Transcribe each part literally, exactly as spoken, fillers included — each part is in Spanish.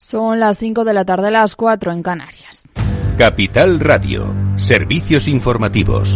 Son las cinco de la tarde, las cuatro en Canarias. Capital Radio, servicios informativos.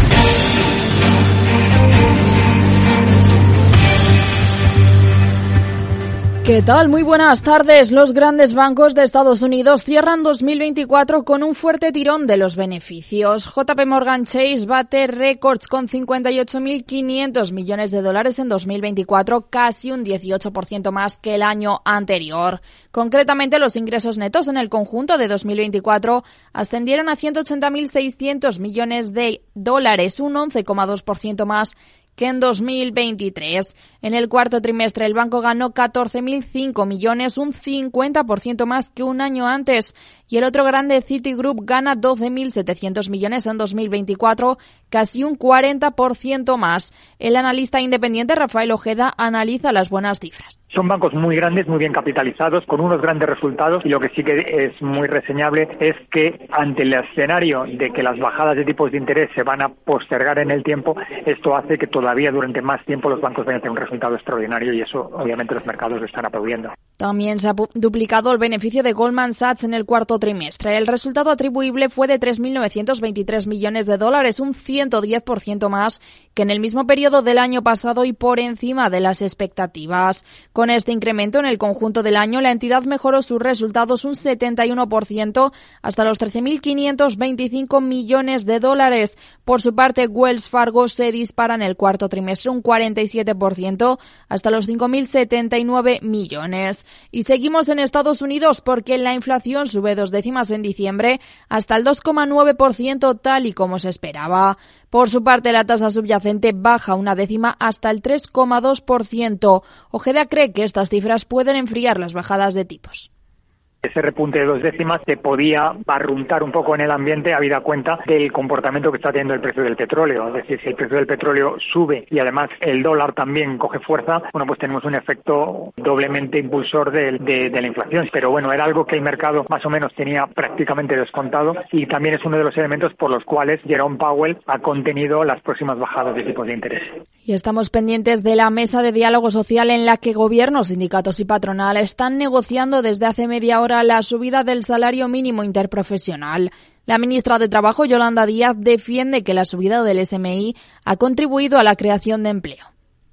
¿Qué tal? Muy buenas tardes. Los grandes bancos de Estados Unidos cierran dos mil veinticuatro con un fuerte tirón de los beneficios. J P Morgan Chase bate récords con cincuenta y ocho mil quinientos millones de dólares en dos mil veinticuatro, casi un dieciocho por ciento más que el año anterior. Concretamente, los ingresos netos en el conjunto de dos mil veinticuatro ascendieron a ciento ochenta mil seiscientos millones de dólares, un once coma dos por ciento más que en dos mil veintitrés. En el cuarto trimestre el banco ganó catorce mil cinco millones, un cincuenta por ciento más que un año antes. Y el otro grande, Citigroup, gana doce mil setecientos millones en dos mil veinticuatro, casi un cuarenta por ciento más. El analista independiente Rafael Ojeda analiza las buenas cifras. Son bancos muy grandes, muy bien capitalizados, con unos grandes resultados, y lo que sí que es muy reseñable es que ante el escenario de que las bajadas de tipos de interés se van a postergar en el tiempo, esto hace que todavía durante más tiempo los bancos vayan a tener un resultado extraordinario, y eso obviamente los mercados lo están aplaudiendo. También se ha duplicado el beneficio de Goldman Sachs en el cuarto trimestre. El resultado atribuible fue de tres mil novecientos veintitrés millones de dólares, un ciento diez por ciento más que en el mismo periodo del año pasado y por encima de las expectativas. Con este incremento en el conjunto del año, la entidad mejoró sus resultados un setenta y uno por ciento hasta los trece mil quinientos veinticinco millones de dólares. Por su parte, Wells Fargo se dispara en el cuarto trimestre un cuarenta y siete por ciento hasta los cinco mil setenta y nueve millones. Y seguimos en Estados Unidos porque la inflación sube dos décimas en diciembre hasta el dos coma nueve por ciento, tal y como se esperaba. Por su parte, la tasa subyacente baja una décima hasta el tres coma dos por ciento. Ojeda cree que estas cifras pueden enfriar las bajadas de tipos. Ese repunte de dos décimas se podía barruntar un poco en el ambiente, habida cuenta del comportamiento que está teniendo el precio del petróleo. Es decir, si el precio del petróleo sube y además el dólar también coge fuerza, bueno, pues tenemos un efecto doblemente impulsor de, de, de la inflación. Pero bueno, era algo que el mercado más o menos tenía prácticamente descontado, y también es uno de los elementos por los cuales Jerome Powell ha contenido las próximas bajadas de tipos de interés. Y estamos pendientes de la mesa de diálogo social en la que gobiernos, sindicatos y patronal están negociando desde hace media hora la subida del salario mínimo interprofesional. La ministra de Trabajo, Yolanda Díaz, defiende que la subida del S M I ha contribuido a la creación de empleo.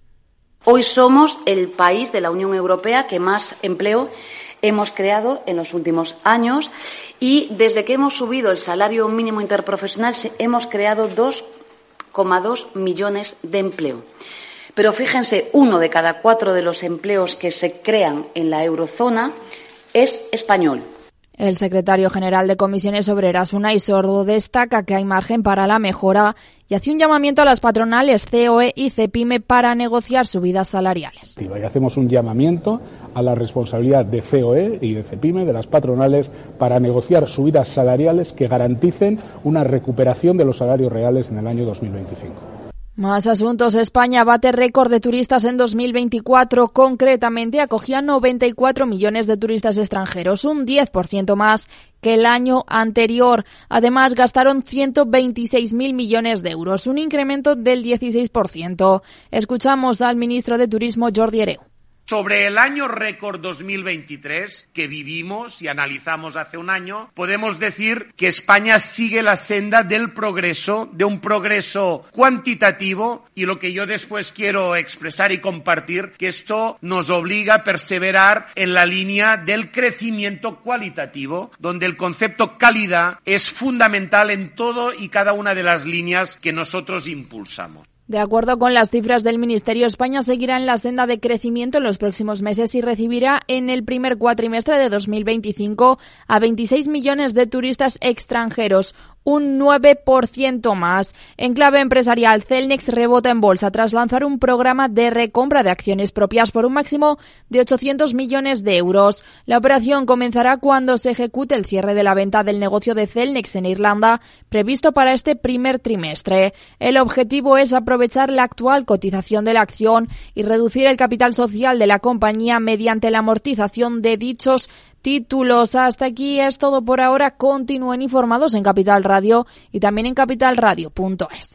Hoy somos el país de la Unión Europea que más empleo hemos creado en los últimos años, y desde que hemos subido el salario mínimo interprofesional hemos creado dos coma dos millones de empleo. Pero fíjense, uno de cada cuatro de los empleos que se crean en la eurozona es español. El secretario general de Comisiones Obreras, Unai Sordo, destaca que hay margen para la mejora y hace un llamamiento a las patronales C O E y CEPIME para negociar subidas salariales. Y hacemos un llamamiento a la responsabilidad de C O E y de CEPIME, de las patronales, para negociar subidas salariales que garanticen una recuperación de los salarios reales en el año dos mil veinticinco. Más asuntos. España bate récord de turistas en dos mil veinticuatro. Concretamente, acogía noventa y cuatro millones de turistas extranjeros, un diez por ciento más que el año anterior. Además, gastaron ciento veintiséis mil millones de euros, un incremento del dieciséis por ciento. Escuchamos al ministro de Turismo, Jordi Hereu. Sobre el año récord dos mil veintitrés que vivimos y analizamos hace un año, podemos decir que España sigue la senda del progreso, de un progreso cuantitativo, y lo que yo después quiero expresar y compartir, que esto nos obliga a perseverar en la línea del crecimiento cualitativo, donde el concepto calidad es fundamental en todo y cada una de las líneas que nosotros impulsamos. De acuerdo con las cifras del Ministerio, España seguirá en la senda de crecimiento en los próximos meses y recibirá en el primer cuatrimestre de dos mil veinticinco a veintiséis millones de turistas extranjeros, un nueve por ciento más. En clave empresarial, Cellnex rebota en bolsa tras lanzar un programa de recompra de acciones propias por un máximo de ochocientos millones de euros. La operación comenzará cuando se ejecute el cierre de la venta del negocio de Cellnex en Irlanda, previsto para este primer trimestre. El objetivo es aprovechar la actual cotización de la acción y reducir el capital social de la compañía mediante la amortización de dichos títulos. Hasta aquí es todo por ahora. Continúen informados en Capital Radio y también en capital radio punto es.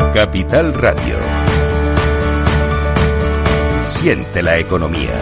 Capital Radio. Siente la economía.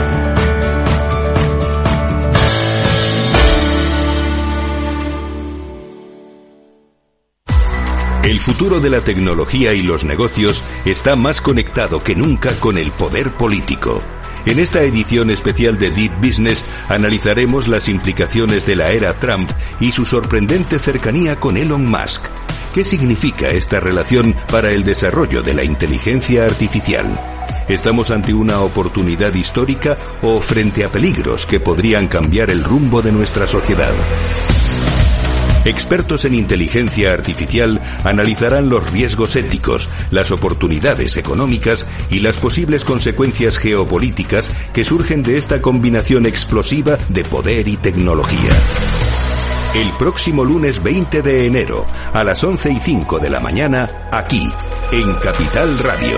El futuro de la tecnología y los negocios está más conectado que nunca con el poder político. En esta edición especial de Deep Business analizaremos las implicaciones de la era Trump y su sorprendente cercanía con Elon Musk. ¿Qué significa esta relación para el desarrollo de la inteligencia artificial? ¿Estamos ante una oportunidad histórica o frente a peligros que podrían cambiar el rumbo de nuestra sociedad? Expertos en inteligencia artificial analizarán los riesgos éticos, las oportunidades económicas y las posibles consecuencias geopolíticas que surgen de esta combinación explosiva de poder y tecnología. El próximo lunes veinte de enero, a las once y cinco de la mañana, aquí, en Capital Radio.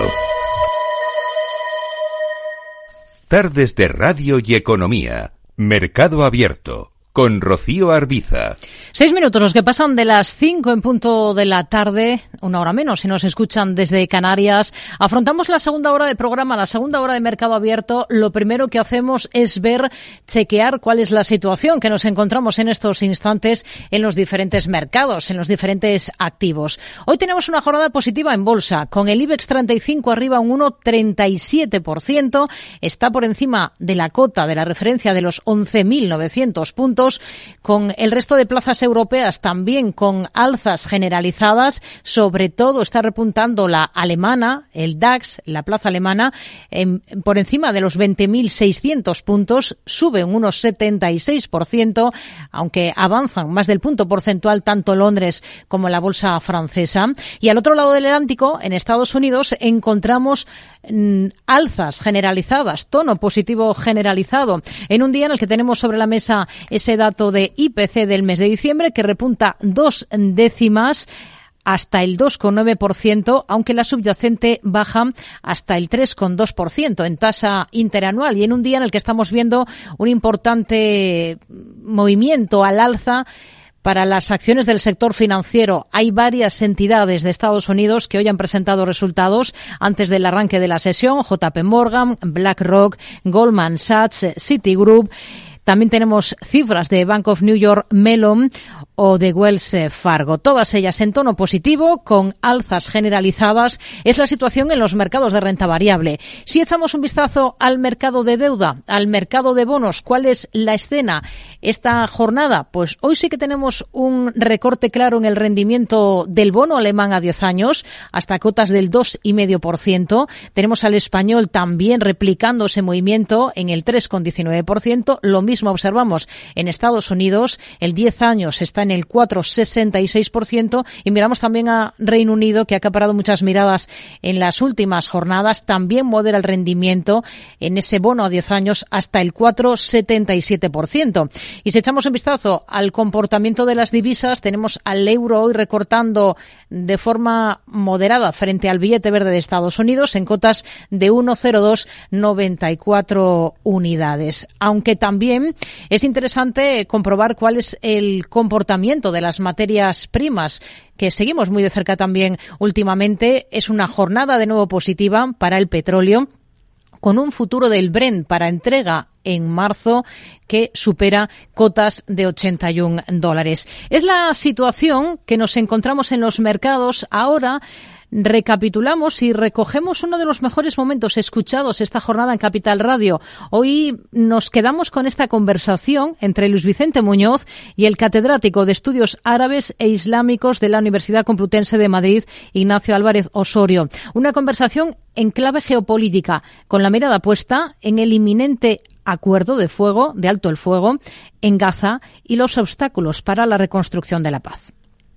Tardes de Radio y Economía. Mercado Abierto. Con Rocío Arbiza. Seis minutos los que pasan de las cinco en punto de la tarde, una hora menos si nos escuchan desde Canarias. Afrontamos la segunda hora de programa, la segunda hora de Mercado Abierto. Lo primero que hacemos es ver, chequear cuál es la situación que nos encontramos en estos instantes en los diferentes mercados, en los diferentes activos. Hoy tenemos una jornada positiva en bolsa, con el IBEX treinta y cinco arriba un uno coma treinta y siete por ciento. Está por encima de la cota de la referencia de los once mil novecientos puntos. Con el resto de plazas europeas también con alzas generalizadas, sobre todo está repuntando la alemana, el DAX, la plaza alemana, en, por encima de los veinte mil seiscientos puntos, sube un uno coma setenta y seis por ciento, aunque avanzan más del punto porcentual tanto Londres como la bolsa francesa. Y al otro lado del Atlántico, en Estados Unidos, encontramos mm, alzas generalizadas, tono positivo generalizado, en un día en el que tenemos sobre la mesa ese dato de I P C del mes de diciembre que repunta dos décimas hasta el dos coma nueve por ciento, aunque la subyacente baja hasta el tres coma dos por ciento en tasa interanual, y en un día en el que estamos viendo un importante movimiento al alza para las acciones del sector financiero. Hay varias entidades de Estados Unidos que hoy han presentado resultados antes del arranque de la sesión: J P Morgan, BlackRock, Goldman Sachs, Citigroup. También tenemos cifras de Bank of New York Mellon o de Wells Fargo. Todas ellas en tono positivo, con alzas generalizadas. Es la situación en los mercados de renta variable. Si echamos un vistazo al mercado de deuda, al mercado de bonos, ¿cuál es la escena esta jornada? Pues hoy sí que tenemos un recorte claro en el rendimiento del bono alemán a diez años, hasta cotas del dos coma cinco por ciento. Tenemos al español también replicando ese movimiento en el tres coma diecinueve por ciento. Lo mismo observamos en Estados Unidos. El diez años está en el cuatro coma sesenta y seis por ciento, y miramos también a Reino Unido, que ha acaparado muchas miradas en las últimas jornadas. También modera el rendimiento en ese bono a diez años hasta el cuatro coma setenta y siete por ciento. Y si echamos un vistazo al comportamiento de las divisas, tenemos al euro hoy recortando de forma moderada frente al billete verde de Estados Unidos en cotas de uno coma cero dos noventa y cuatro unidades. Aunque también es interesante comprobar cuál es el comportamiento de las materias primas, que seguimos muy de cerca también últimamente. Es una jornada de nuevo positiva para el petróleo, con un futuro del Brent para entrega en marzo que supera cotas de ochenta y un dólares. Es la situación que nos encontramos en los mercados ahora. Recapitulamos y recogemos uno de los mejores momentos escuchados esta jornada en Capital Radio. Hoy nos quedamos con esta conversación entre Luis Vicente Muñoz y el catedrático de Estudios Árabes e Islámicos de la Universidad Complutense de Madrid, Ignacio Álvarez Osorio. Una conversación en clave geopolítica, con la mirada puesta en el inminente acuerdo de fuego, de alto el fuego, en Gaza y los obstáculos para la reconstrucción de la paz.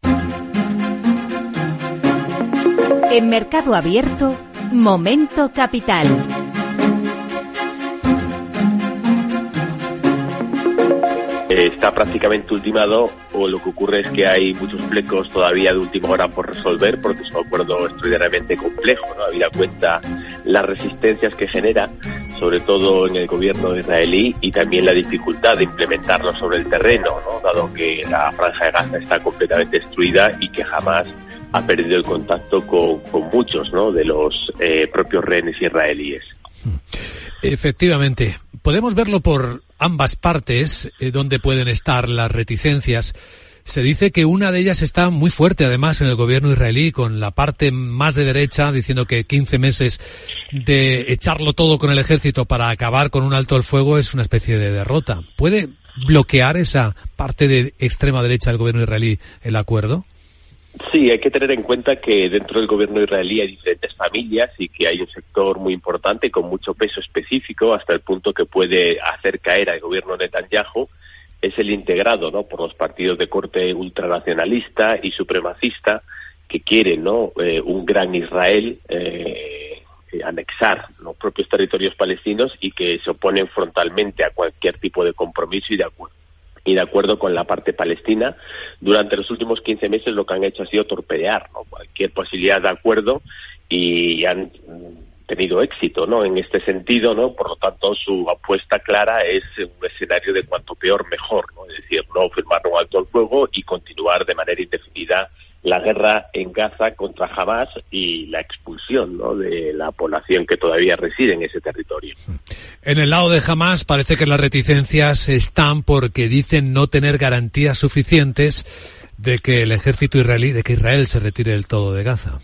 En Mercado Abierto, Momento Capital. Está prácticamente ultimado, o lo que ocurre es que hay muchos flecos todavía de última hora por resolver, porque es un acuerdo extraordinariamente complejo, ¿no? Habida cuenta las resistencias que genera, sobre todo en el gobierno israelí, y también la dificultad de implementarlo sobre el terreno, ¿no? Dado que la franja de Gaza está completamente destruida y que jamás ha perdido el contacto con, con muchos, ¿no?, de los eh, propios rehenes israelíes. Efectivamente, podemos verlo por ambas partes, eh, donde pueden estar las reticencias. Se dice que una de ellas está muy fuerte, además, en el gobierno israelí, con la parte más de derecha, diciendo que quince meses de echarlo todo con el ejército para acabar con un alto el fuego es una especie de derrota. ¿Puede bloquear esa parte de extrema derecha del gobierno israelí el acuerdo? Sí, hay que tener en cuenta que dentro del gobierno israelí hay diferentes familias y que hay un sector muy importante con mucho peso específico, hasta el punto que puede hacer caer al gobierno de Netanyahu. Es el integrado, ¿no?, por los partidos de corte ultranacionalista y supremacista que quieren, ¿no?, eh, un gran Israel, eh, anexar los propios territorios palestinos y que se oponen frontalmente a cualquier tipo de compromiso y de acuerdo. Y de acuerdo con la parte palestina. Durante los últimos quince meses lo que han hecho ha sido torpedear, ¿no?, cualquier posibilidad de acuerdo, y han tenido éxito, ¿no?, en este sentido, ¿no? Por lo tanto, su apuesta clara es un escenario de cuanto peor mejor, ¿no? Es decir, no firmar un alto al fuego y continuar de manera indefinida la guerra en Gaza contra Hamas y la expulsión, ¿no?, de la población que todavía reside en ese territorio. En el lado de Hamas parece que las reticencias están porque dicen no tener garantías suficientes de que el ejército israelí, de que Israel se retire del todo de Gaza.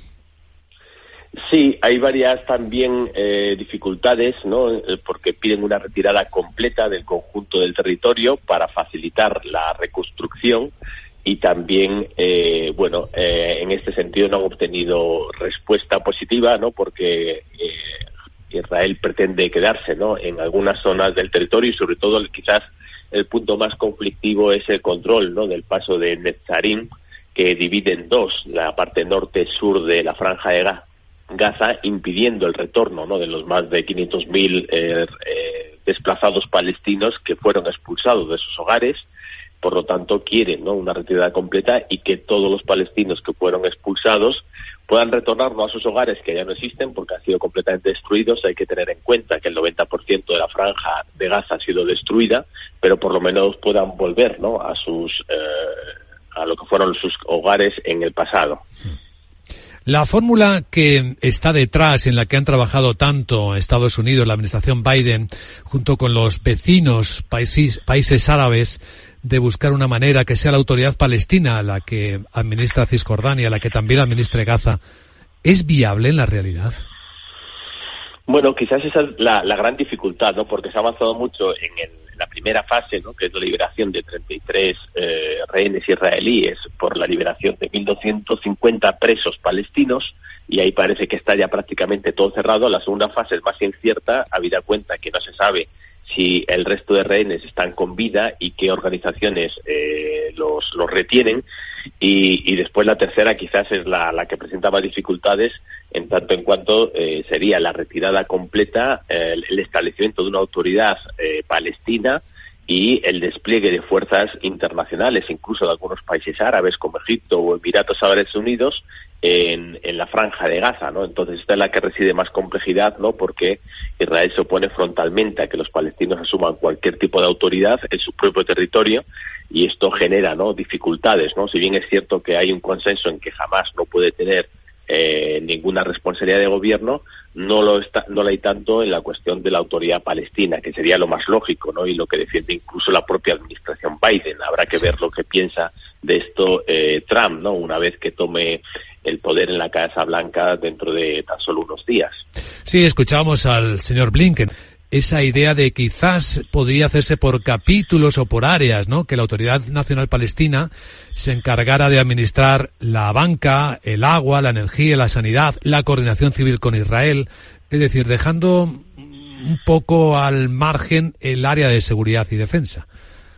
Sí, hay varias también eh, dificultades, ¿no?, porque piden una retirada completa del conjunto del territorio para facilitar la reconstrucción. Y también, eh, bueno, eh, en este sentido no han obtenido respuesta positiva, ¿no?, porque eh, Israel pretende quedarse, ¿no?, en algunas zonas del territorio, y sobre todo quizás el punto más conflictivo es el control, ¿no?, del paso de Netzarim, que divide en dos la parte norte-sur de la franja de Gaza, impidiendo el retorno, ¿no?, de los más de quinientos mil eh, eh, desplazados palestinos que fueron expulsados de sus hogares. Por lo tanto, quieren, ¿no?, una retirada completa y que todos los palestinos que fueron expulsados puedan retornar, no a sus hogares, que ya no existen porque han sido completamente destruidos. Hay que tener en cuenta que el noventa por ciento de la franja de Gaza ha sido destruida, pero por lo menos puedan volver, ¿no?, a sus eh, a lo que fueron sus hogares en el pasado. La fórmula que está detrás, en la que han trabajado tanto Estados Unidos, la administración Biden, junto con los vecinos países, países árabes, de buscar una manera que sea la autoridad palestina la que administra Cisjordania, la que también administre Gaza, ¿es viable en la realidad? Bueno, quizás esa es la, la gran dificultad, ¿no?, porque se ha avanzado mucho en, el, en la primera fase, ¿no?, que es la liberación de treinta y tres eh, rehenes israelíes por la liberación de mil doscientos cincuenta presos palestinos, y ahí parece que está ya prácticamente todo cerrado. La segunda fase es más incierta, habida cuenta que no se sabe si el resto de rehenes están con vida y qué organizaciones eh, los, los retienen, y, y después la tercera quizás es la, la que presenta más dificultades, en tanto en cuanto eh, sería la retirada completa, eh, el, el establecimiento de una autoridad eh, palestina y el despliegue de fuerzas internacionales, incluso de algunos países árabes como Egipto o Emiratos Árabes Unidos, en, en la franja de Gaza, ¿no? Entonces esta es la que reside más complejidad, ¿no?, porque Israel se opone frontalmente a que los palestinos asuman cualquier tipo de autoridad en su propio territorio, y esto genera, ¿no?, dificultades, ¿no? Si bien es cierto que hay un consenso en que jamás no puede tener eh, ninguna responsabilidad de gobierno, no lo está, no la hay tanto en la cuestión de la autoridad palestina, que sería lo más lógico, ¿no?, y lo que defiende incluso la propia administración Biden. Habrá que ver lo que piensa de esto eh, Trump, ¿no?, una vez que tome el poder en la Casa Blanca dentro de tan solo unos días. Sí, escuchábamos al señor Blinken. Esa idea de quizás podría hacerse por capítulos o por áreas, ¿no?, que la Autoridad Nacional Palestina se encargara de administrar la banca, el agua, la energía, la sanidad, la coordinación civil con Israel, es decir, dejando un poco al margen el área de seguridad y defensa.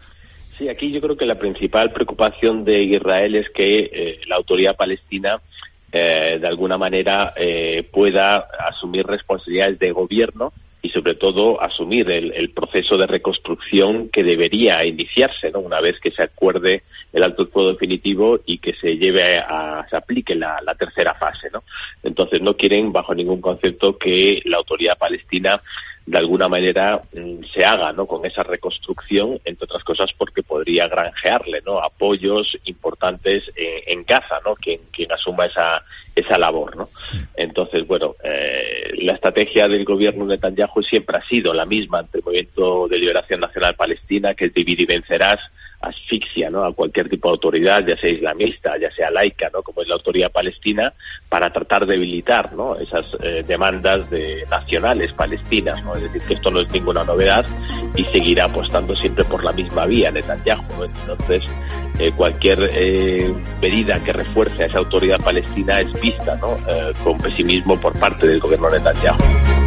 Sí, aquí yo creo que la principal preocupación de Israel es que eh, la Autoridad Palestina eh, de alguna manera eh, pueda asumir responsabilidades de gobierno y sobre todo asumir el, el proceso de reconstrucción que debería iniciarse, ¿no?, una vez que se acuerde el alto el fuego definitivo y que se lleve a, se aplique la, la tercera fase, ¿no? Entonces no quieren bajo ningún concepto que la Autoridad Palestina de alguna manera se haga, ¿no?, con esa reconstrucción, entre otras cosas porque podría granjearle, ¿no?, apoyos importantes en, en Gaza, ¿no?, quien, quien asuma esa esa labor, ¿no? Entonces, bueno, eh, la estrategia del gobierno de Netanyahu siempre ha sido la misma ante el Movimiento de Liberación Nacional Palestina, que es dividir y vencerás, asfixia, ¿no?, a cualquier tipo de autoridad, ya sea islamista, ya sea laica, ¿no?, como es la autoridad palestina, para tratar de debilitar, ¿no?, esas eh, demandas de nacionales palestinas, ¿no? Es decir, que esto no es ninguna novedad y seguirá apostando siempre por la misma vía Netanyahu, ¿no? Entonces, eh, cualquier eh, medida que refuerce a esa autoridad palestina es vista, ¿no?, eh, con pesimismo por parte del gobierno de Netanyahu.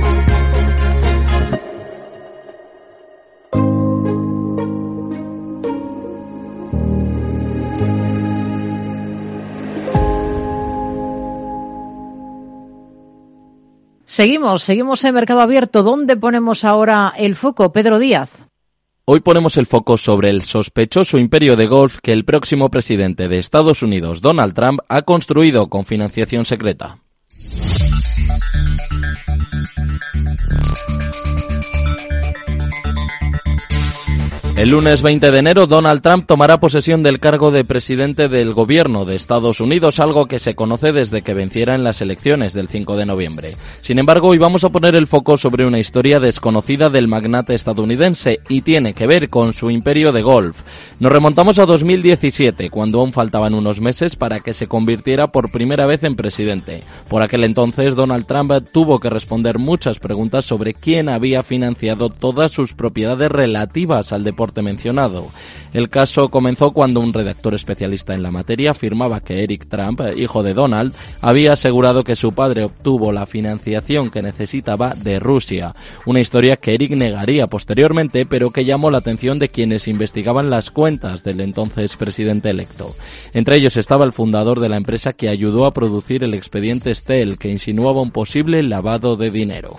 Seguimos, seguimos en Mercado Abierto. ¿Dónde ponemos ahora el foco? Pedro Díaz. Hoy ponemos el foco sobre el sospechoso imperio de golf que el próximo presidente de Estados Unidos, Donald Trump, ha construido con financiación secreta. El lunes veinte de enero, Donald Trump tomará posesión del cargo de presidente del gobierno de Estados Unidos, algo que se conoce desde que venciera en las elecciones del cinco de noviembre. Sin embargo, hoy vamos a poner el foco sobre una historia desconocida del magnate estadounidense y tiene que ver con su imperio de golf. Nos remontamos a dos mil diecisiete, cuando aún faltaban unos meses para que se convirtiera por primera vez en presidente. Por aquel entonces, Donald Trump tuvo que responder muchas preguntas sobre quién había financiado todas sus propiedades relativas al deporte mencionado. El caso comenzó cuando un redactor especialista en la materia afirmaba que Eric Trump, hijo de Donald, había asegurado que su padre obtuvo la financiación que necesitaba de Rusia. Una historia que Eric negaría posteriormente, pero que llamó la atención de quienes investigaban las cuentas del entonces presidente electo. Entre ellos estaba el fundador de la empresa que ayudó a producir el expediente Steele, que insinuaba un posible lavado de dinero.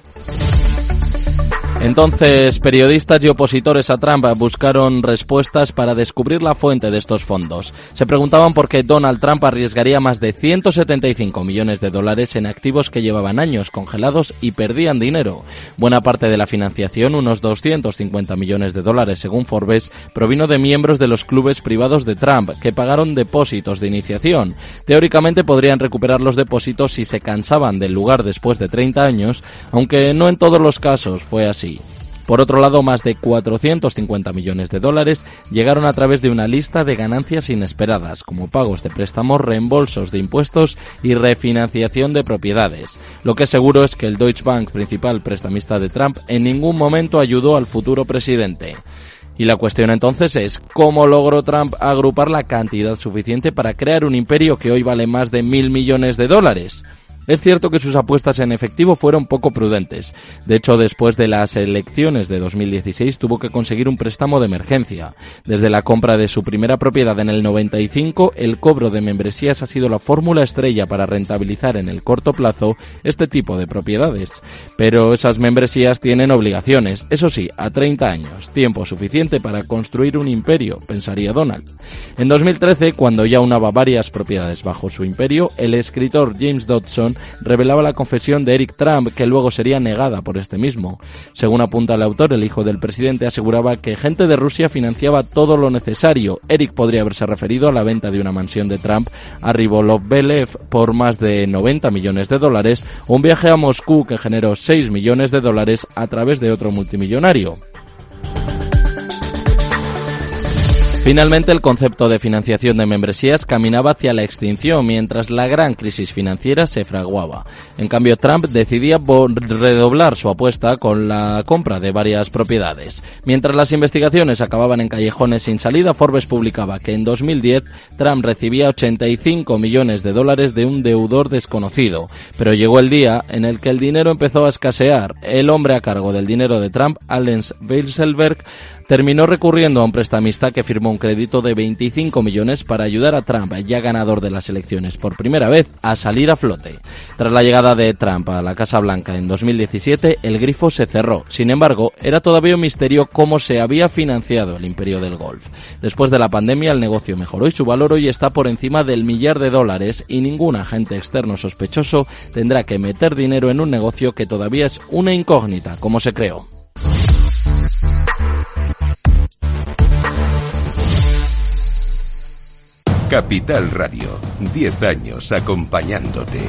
Entonces, periodistas y opositores a Trump buscaron respuestas para descubrir la fuente de estos fondos. Se preguntaban por qué Donald Trump arriesgaría más de ciento setenta y cinco millones de dólares en activos que llevaban años congelados y perdían dinero. Buena parte de la financiación, unos doscientos cincuenta millones de dólares según Forbes, provino de miembros de los clubes privados de Trump, que pagaron depósitos de iniciación. Teóricamente podrían recuperar los depósitos si se cansaban del lugar después de treinta años, aunque no en todos los casos fue así. Por otro lado, más de cuatrocientos cincuenta millones de dólares llegaron a través de una lista de ganancias inesperadas, como pagos de préstamos, reembolsos de impuestos y refinanciación de propiedades. Lo que es seguro es que el Deutsche Bank, principal prestamista de Trump, en ningún momento ayudó al futuro presidente. Y la cuestión entonces es, ¿cómo logró Trump agrupar la cantidad suficiente para crear un imperio que hoy vale más de mil millones de dólares? Es cierto que sus apuestas en efectivo fueron poco prudentes. De hecho, después de las elecciones de dos mil dieciséis tuvo que conseguir un préstamo de emergencia. Desde la compra de su primera propiedad en el noventa y cinco, el cobro de membresías ha sido la fórmula estrella para rentabilizar en el corto plazo este tipo de propiedades. Pero esas membresías tienen obligaciones, eso sí, a treinta años, tiempo suficiente para construir un imperio, pensaría Donald. En dos mil trece, cuando ya unaba varias propiedades bajo su imperio, el escritor James Dodson revelaba la confesión de Eric Trump, que luego sería negada por este mismo. Según apunta el autor, el hijo del presidente aseguraba que gente de Rusia financiaba todo lo necesario. Eric podría haberse referido a la venta de una mansión de Trump a Ribolovbelev por más de noventa millones de dólares o un viaje a Moscú que generó seis millones de dólares a través de otro multimillonario. Finalmente, el concepto de financiación de membresías caminaba hacia la extinción mientras la gran crisis financiera se fraguaba. En cambio, Trump decidía redoblar su apuesta con la compra de varias propiedades. Mientras las investigaciones acababan en callejones sin salida, Forbes publicaba que en dos mil diez Trump recibía ochenta y cinco millones de dólares de un deudor desconocido. Pero llegó el día en el que el dinero empezó a escasear. El hombre a cargo del dinero de Trump, Allen Weisselberg, terminó recurriendo a un prestamista que firmó un crédito de veinticinco millones para ayudar a Trump, ya ganador de las elecciones por primera vez, a salir a flote. Tras la llegada de Trump a la Casa Blanca en dos mil diecisiete, el grifo se cerró. Sin embargo, era todavía un misterio cómo se había financiado el imperio del golf. Después de la pandemia, el negocio mejoró y su valor hoy está por encima del millar de dólares y ningún agente externo sospechoso tendrá que meter dinero en un negocio que todavía es una incógnita, como se creó. Capital Radio, diez años acompañándote.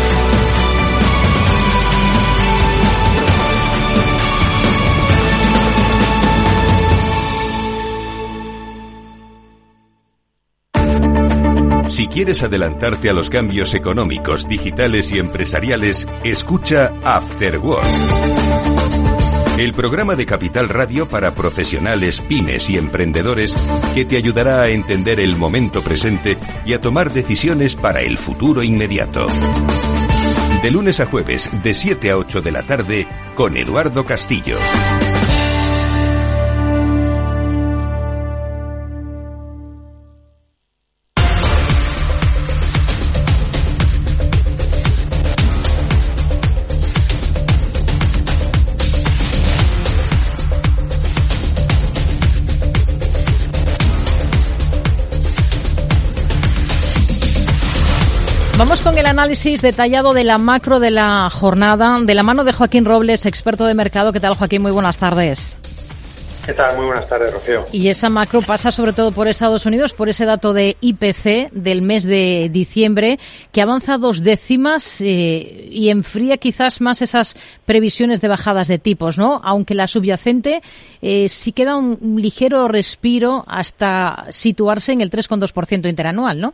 Si quieres adelantarte a los cambios económicos, digitales y empresariales, escucha After Work. El programa de Capital Radio para profesionales, pymes y emprendedores que te ayudará a entender el momento presente y a tomar decisiones para el futuro inmediato. De lunes a jueves, de siete a ocho de la tarde, con Eduardo Castillo. Vamos con el análisis detallado de la macro de la jornada, de la mano de Joaquín Robles, experto de mercado. ¿Qué tal, Joaquín? Muy buenas tardes. ¿Qué tal? Muy buenas tardes, Rocío. Y esa macro pasa sobre todo por Estados Unidos, por ese dato de I P C del mes de diciembre, que avanza dos décimas eh, y enfría quizás más esas previsiones de bajadas de tipos, ¿no? Aunque la subyacente eh, sí queda un ligero respiro hasta situarse en el tres coma dos por ciento interanual, ¿no?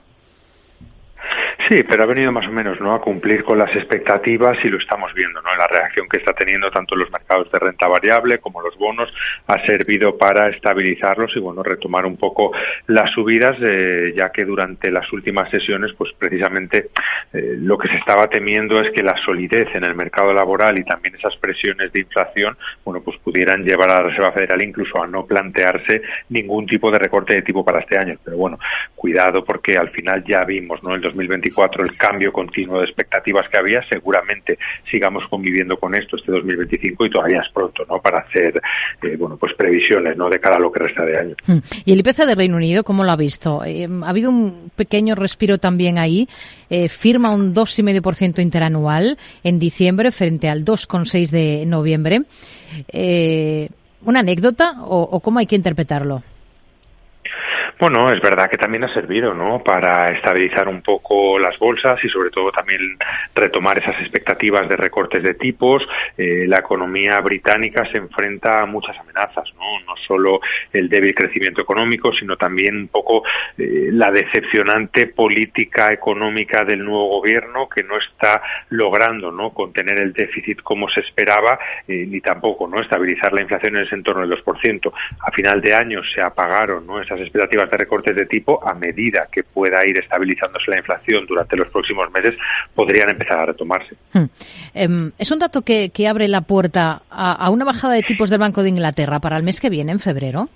Sí, pero ha venido más o menos, ¿no?, a cumplir con las expectativas y lo estamos viendo, ¿no? La reacción que está teniendo tanto los mercados de renta variable como los bonos ha servido para estabilizarlos y, bueno, retomar un poco las subidas, eh, ya que durante las últimas sesiones, pues precisamente eh, lo que se estaba temiendo es que la solidez en el mercado laboral y también esas presiones de inflación, bueno, pues pudieran llevar a la Reserva Federal incluso a no plantearse ningún tipo de recorte de tipo para este año. Pero bueno, cuidado porque al final ya vimos, ¿no?, el dos mil veinticuatro el cambio continuo de expectativas que había. Seguramente sigamos conviviendo con esto este dos mil veinticinco y todavía es pronto, ¿no?, para hacer eh, bueno, pues previsiones, ¿no?, de cara a lo que resta de año. ¿Y el I P C de Reino Unido cómo lo ha visto? Eh, ha habido un pequeño respiro también ahí, eh, firma un dos coma cinco por ciento interanual en diciembre frente al dos coma seis por ciento de noviembre. Eh, ¿Una anécdota o, o cómo hay que interpretarlo? Bueno, es verdad que también ha servido, ¿no?, para estabilizar un poco las bolsas y sobre todo también retomar esas expectativas de recortes de tipos. Eh, la economía británica se enfrenta a muchas amenazas, ¿no? No solo el débil crecimiento económico, sino también un poco eh, la decepcionante política económica del nuevo gobierno, que no está logrando, ¿no?, contener el déficit como se esperaba, eh, ni tampoco, ¿no?, estabilizar la inflación en ese entorno del dos por ciento. A final de año se apagaron, ¿no?, esas expectativas de recortes de tipo. A medida que pueda ir estabilizándose la inflación durante los próximos meses, podrían empezar a retomarse. Hmm. Eh, ¿Es un dato que, que abre la puerta a, a una bajada de tipos del Banco de Inglaterra para el mes que viene, en febrero?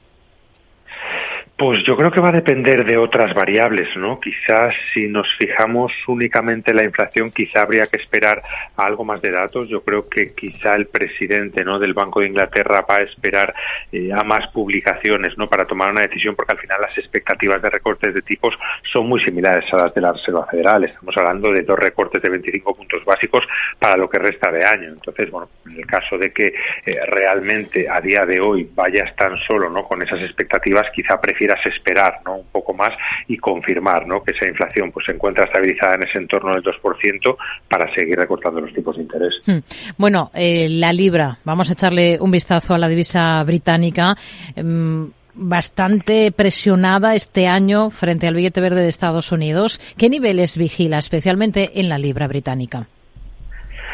Pues yo creo que va a depender de otras variables, ¿no? Quizás si nos fijamos únicamente en la inflación, quizá habría que esperar a algo más de datos. Yo creo que quizá el presidente, ¿no?, del Banco de Inglaterra va a esperar eh, a más publicaciones, ¿no?, para tomar una decisión, porque al final las expectativas de recortes de tipos son muy similares a las de la Reserva Federal. Estamos hablando de dos recortes de veinticinco puntos básicos para lo que resta de año. Entonces, bueno, en el caso de que eh, realmente a día de hoy vayas tan solo, ¿no?, con esas expectativas, quizá prefiera esperar, ¿no?, un poco más y confirmar, ¿no?, que esa inflación pues se encuentra estabilizada en ese entorno del dos por ciento para seguir recortando los tipos de interés. Hmm. Bueno, eh, la libra, vamos a echarle un vistazo a la divisa británica, eh, bastante presionada este año frente al billete verde de Estados Unidos. ¿Qué niveles vigila especialmente en la libra británica?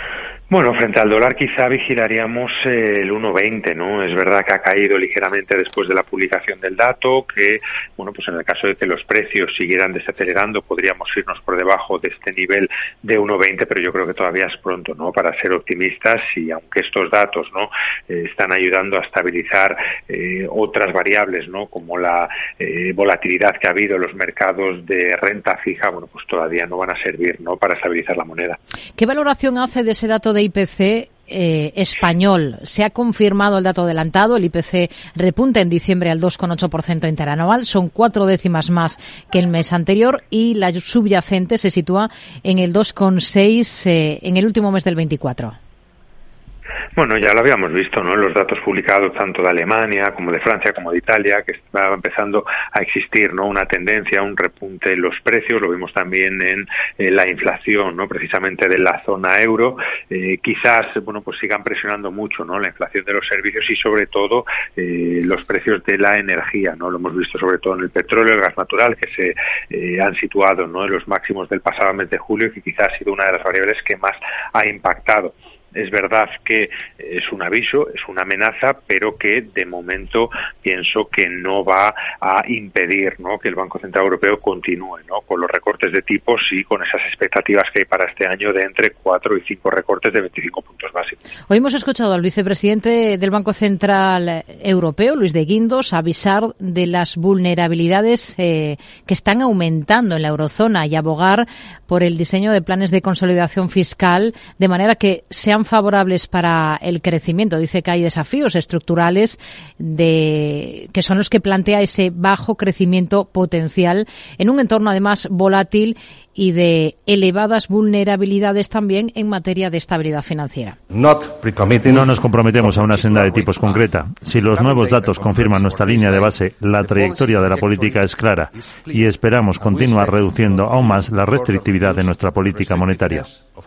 Bueno, frente al dólar quizá vigilaríamos eh, el uno veinte, ¿no? Es verdad que ha caído ligeramente después de la publicación del dato, que, bueno, pues en el caso de que los precios siguieran desacelerando, podríamos irnos por debajo de este nivel de uno veinte, pero yo creo que todavía es pronto, ¿no?, para ser optimistas, y aunque estos datos, ¿no?, eh, están ayudando a estabilizar eh, otras variables, ¿no?, como la eh, volatilidad que ha habido en los mercados de renta fija, bueno, pues todavía no van a servir, ¿no?, para estabilizar la moneda. ¿Qué valoración hace de ese dato de I P C eh, español? Se ha confirmado el dato adelantado, el I P C repunta en diciembre al dos coma ocho por ciento interanual, son cuatro décimas más que el mes anterior, y la subyacente se sitúa en el dos coma seis eh, en el último mes del veinticuatro. Bueno, ya lo habíamos visto, ¿no?, en los datos publicados tanto de Alemania como de Francia como de Italia, que estaba empezando a existir, ¿no?, una tendencia, un repunte en los precios. Lo vimos también en eh, la inflación, ¿no?, precisamente de la zona euro. Eh, quizás, bueno, pues sigan presionando mucho, ¿no?, la inflación de los servicios y sobre todo eh, los precios de la energía, ¿no? Lo hemos visto sobre todo en el petróleo, el gas natural, que se eh, han situado, ¿no?, en los máximos del pasado mes de julio, y que quizás ha sido una de las variables que más ha impactado. Es verdad que es un aviso, es una amenaza, pero que de momento pienso que no va a impedir, ¿no?, que el Banco Central Europeo continúe, ¿no?, con los recortes de tipos y con esas expectativas que hay para este año de entre cuatro y cinco recortes de veinticinco puntos básicos. Hoy hemos escuchado al vicepresidente del Banco Central Europeo, Luis de Guindos, avisar de las vulnerabilidades eh, que están aumentando en la eurozona y abogar por el diseño de planes de consolidación fiscal de manera que sean favorables para el crecimiento. Dice que hay desafíos estructurales de que son los que plantea ese bajo crecimiento potencial en un entorno además volátil y de elevadas vulnerabilidades también en materia de estabilidad financiera. No nos comprometemos a una senda de tipos concreta. Si los nuevos datos confirman nuestra línea de base, la trayectoria de la política es clara y esperamos continuar reduciendo aún más la restrictividad de nuestra política monetaria.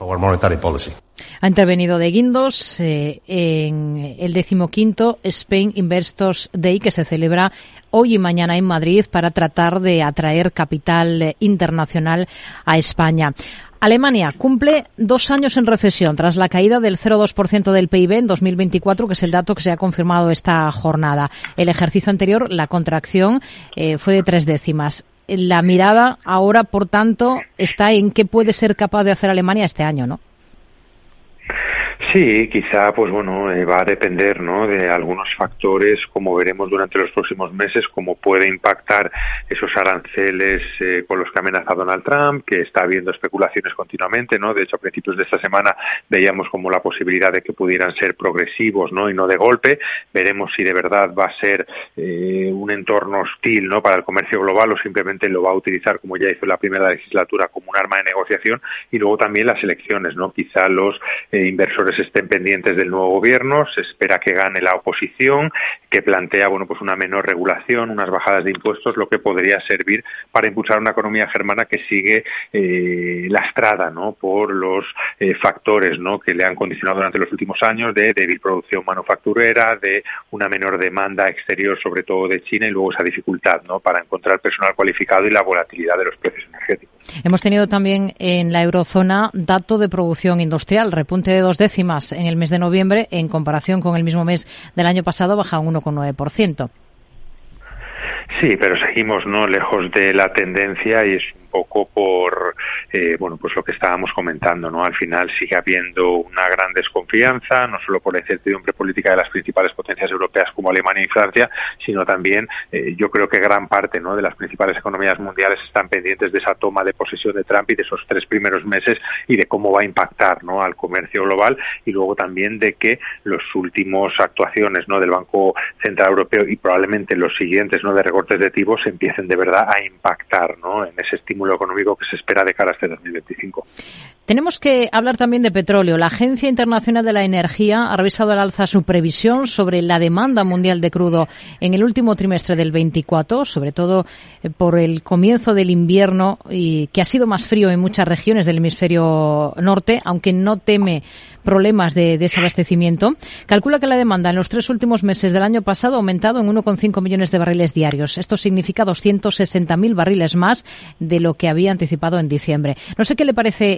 Ha intervenido de Guindos eh, en el decimoquinto Spain Investors Day, que se celebra hoy y mañana en Madrid para tratar de atraer capital eh, internacional a España. Alemania cumple dos años en recesión tras la caída del cero coma dos por ciento del P I B en dos mil veinticuatro, que es el dato que se ha confirmado esta jornada. El ejercicio anterior, la contracción, eh, fue de tres décimas. La mirada ahora, por tanto, está en qué puede ser capaz de hacer Alemania este año, ¿no? Sí, quizá, pues bueno, eh, va a depender, ¿no?, de algunos factores, como veremos durante los próximos meses, cómo puede impactar esos aranceles eh, con los que ha amenazado Donald Trump, que está habiendo especulaciones continuamente, ¿no? De hecho, a principios de esta semana veíamos como la posibilidad de que pudieran ser progresivos, ¿no?, y no de golpe. Veremos si de verdad va a ser eh, un entorno hostil, ¿no?, para el comercio global, o simplemente lo va a utilizar, como ya hizo en la primera legislatura, como un arma de negociación. Y luego también las elecciones, ¿no? Quizá los eh, inversores estén pendientes del nuevo gobierno. Se espera que gane la oposición, que plantea, bueno, pues una menor regulación, unas bajadas de impuestos, lo que podría servir para impulsar una economía germana que sigue eh, lastrada, ¿no?, por los eh, factores, ¿no?, que le han condicionado durante los últimos años, de débil producción manufacturera, de una menor demanda exterior, sobre todo de China, y luego esa dificultad, ¿no?, para encontrar personal cualificado y la volatilidad de los precios energéticos. Hemos tenido también en la eurozona dato de producción industrial, repunte de dos décimas en el mes de noviembre en comparación con el mismo mes del año pasado, baja un uno coma nueve por ciento. Sí, pero seguimos, ¿no?, lejos de la tendencia, y es un poco por eh, bueno, pues lo que estábamos comentando, ¿no? Al final sigue habiendo una gran desconfianza, no solo por la incertidumbre política de las principales potencias europeas como Alemania y Francia, sino también eh, yo creo que gran parte, ¿no?, de las principales economías mundiales están pendientes de esa toma de posesión de Trump y de esos tres primeros meses, y de cómo va a impactar, ¿no?, al comercio global, y luego también de que los últimos actuaciones, ¿no?, del Banco Central Europeo y probablemente los siguientes, ¿no?, de recortes de tipos empiecen de verdad a impactar, ¿no?, en ese estímulo económico que se espera de cara a este dos mil veinticinco. Tenemos que hablar también de petróleo. La Agencia Internacional de la Energía ha revisado al alza su previsión sobre la demanda mundial de crudo en el último trimestre del veinticuatro, sobre todo por el comienzo del invierno, y que ha sido más frío en muchas regiones del hemisferio norte, aunque no teme problemas de desabastecimiento. Calcula que la demanda en los tres últimos meses del año pasado ha aumentado en uno coma cinco millones de barriles diarios. Esto significa doscientos sesenta mil barriles más de lo que había anticipado en diciembre. No sé qué le parece el dato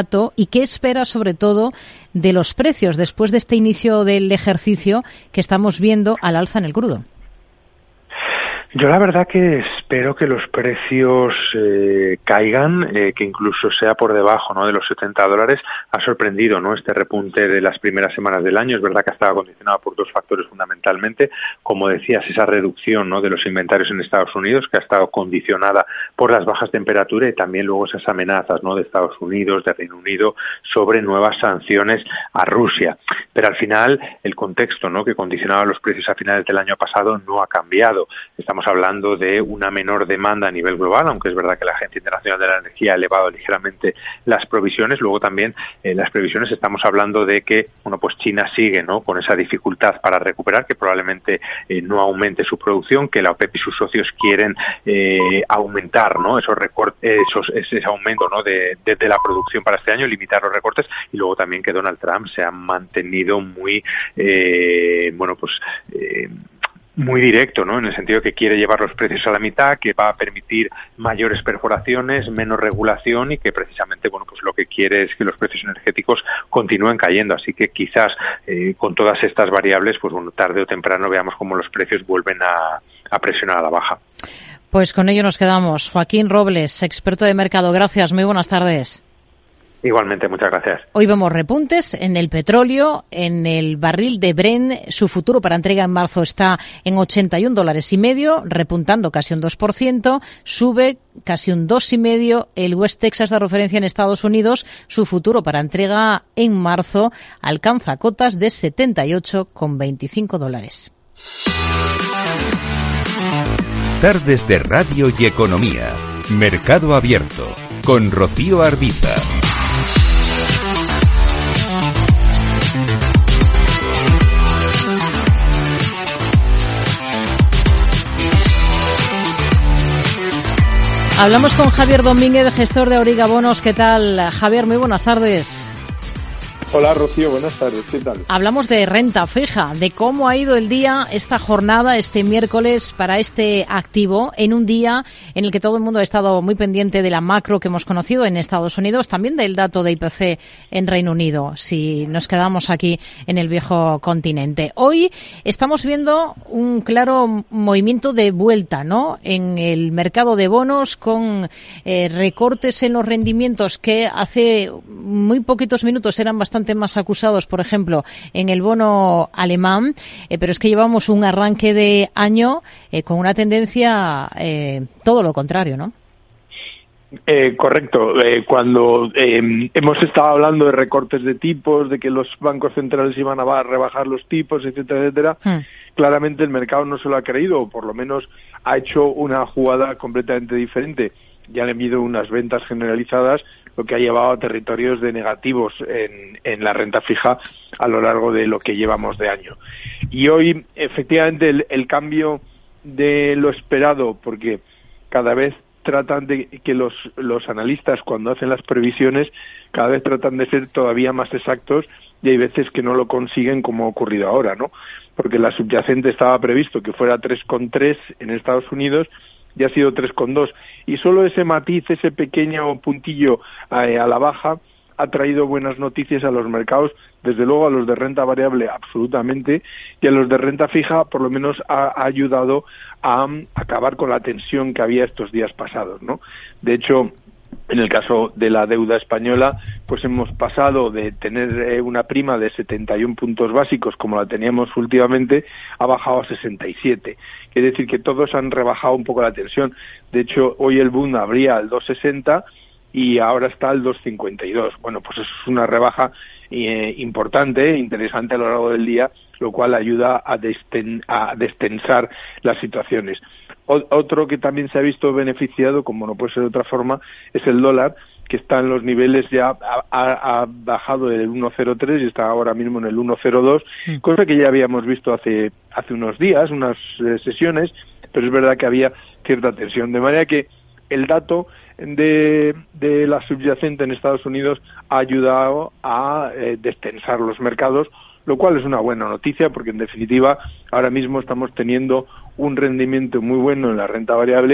dato y qué espera sobre todo de los precios después de este inicio del ejercicio que estamos viendo al alza en el crudo. Yo la verdad que espero que los precios eh, caigan, eh, que incluso sea por debajo, ¿no?, de los setenta dólares. Ha sorprendido, ¿no?, este repunte de las primeras semanas del año. Es verdad que ha estado condicionado por dos factores fundamentalmente. Como decías, esa reducción, ¿no?, de los inventarios en Estados Unidos, que ha estado condicionada por las bajas temperaturas, y también luego esas amenazas, ¿no?, de Estados Unidos, de Reino Unido, sobre nuevas sanciones a Rusia. Pero al final, el contexto, ¿no?, que condicionaba los precios a finales del año pasado no ha cambiado. Estamos hablando de una menor demanda a nivel global, aunque es verdad que la Agencia Internacional de la Energía ha elevado ligeramente las previsiones. Luego también en eh, las previsiones estamos hablando de que, bueno, pues China sigue, ¿no?, con esa dificultad para recuperar, que probablemente eh, no aumente su producción, que la OPEP y sus socios quieren eh, aumentar, ¿no?, esos recortes, esos, ese aumento, ¿no?, de, de, de la producción para este año, limitar los recortes. Y luego también que Donald Trump se ha mantenido muy, eh, bueno, pues eh, muy directo, ¿no?, en el sentido que quiere llevar los precios a la mitad, que va a permitir mayores perforaciones, menos regulación, y que precisamente, bueno, pues lo que quiere es que los precios energéticos continúen cayendo. Así que quizás eh, con todas estas variables, pues bueno, tarde o temprano veamos cómo los precios vuelven a, a presionar a la baja. Pues con ello nos quedamos. Joaquín Robles, experto de mercado. Gracias, muy buenas tardes. Igualmente, muchas gracias. Hoy vemos repuntes en el petróleo, en el barril de Brent. Su futuro para entrega en marzo está en ochenta y un dólares y medio, repuntando casi un dos por ciento. Sube casi un dos y medio el West Texas de referencia en Estados Unidos. Su futuro para entrega en marzo alcanza cotas de setenta y ocho con veinticinco dólares. Tardes de Radio y Economía. Mercado Abierto. Con Rocío Arbiza. Hablamos con Javier Domínguez, gestor de Auriga Bonos. ¿Qué tal, Javier? Muy buenas tardes. Hola, Rocío, buenas tardes, ¿qué tal? Hablamos de renta fija, de cómo ha ido el día, esta jornada, este miércoles para este activo, en un día en el que todo el mundo ha estado muy pendiente de la macro que hemos conocido en Estados Unidos, también del dato de I P C en Reino Unido, si nos quedamos aquí en el viejo continente. Hoy estamos viendo un claro movimiento de vuelta, ¿no?, en el mercado de bonos, con eh, recortes en los rendimientos que hace muy poquitos minutos eran bastante más acusados, por ejemplo, en el bono alemán, eh, pero es que llevamos un arranque de año eh, con una tendencia eh, todo lo contrario, ¿no? Eh, correcto. Eh, cuando eh, hemos estado hablando de recortes de tipos, de que los bancos centrales iban a rebajar los tipos, etcétera, etcétera, hmm. claramente el mercado no se lo ha creído, o por lo menos ha hecho una jugada completamente diferente. Ya han habido unas ventas generalizadas, lo que ha llevado a territorios de negativos en, en la renta fija a lo largo de lo que llevamos de año. Y hoy, efectivamente, el, el cambio de lo esperado, porque cada vez tratan de que los, los analistas, cuando hacen las previsiones, cada vez tratan de ser todavía más exactos, y hay veces que no lo consiguen, como ha ocurrido ahora, ¿no? Porque la subyacente estaba previsto que fuera tres coma tres en Estados Unidos, ya ha sido tres coma dos, y solo ese matiz, ese pequeño puntillo eh, a la baja ha traído buenas noticias a los mercados, desde luego a los de renta variable absolutamente, y a los de renta fija por lo menos ha, ha ayudado a um, acabar con la tensión que había estos días pasados, ¿no? De hecho, en el caso de la deuda española, pues hemos pasado de tener eh, una prima de setenta y uno puntos básicos, como la teníamos últimamente, ha bajado a sesenta y siete. Quiere decir que todos han rebajado un poco la tensión. De hecho, hoy el Bund abría al dos sesenta y ahora está al dos cincuenta y dos. Bueno, pues eso es una rebaja eh, importante, interesante a lo largo del día, lo cual ayuda a, desten- a destensar las situaciones. O- otro que también se ha visto beneficiado, como no puede ser de otra forma, es el dólar, que está en los niveles, ya ha, ha, ha bajado del uno coma cero tres y está ahora mismo en el uno coma cero dos, sí. Cosa que ya habíamos visto hace hace unos días, unas eh, sesiones, pero es verdad que había cierta tensión. De manera que el dato de, de la subyacente en Estados Unidos ha ayudado a eh, destensar los mercados, lo cual es una buena noticia, porque en definitiva ahora mismo estamos teniendo un rendimiento muy bueno en la renta variable,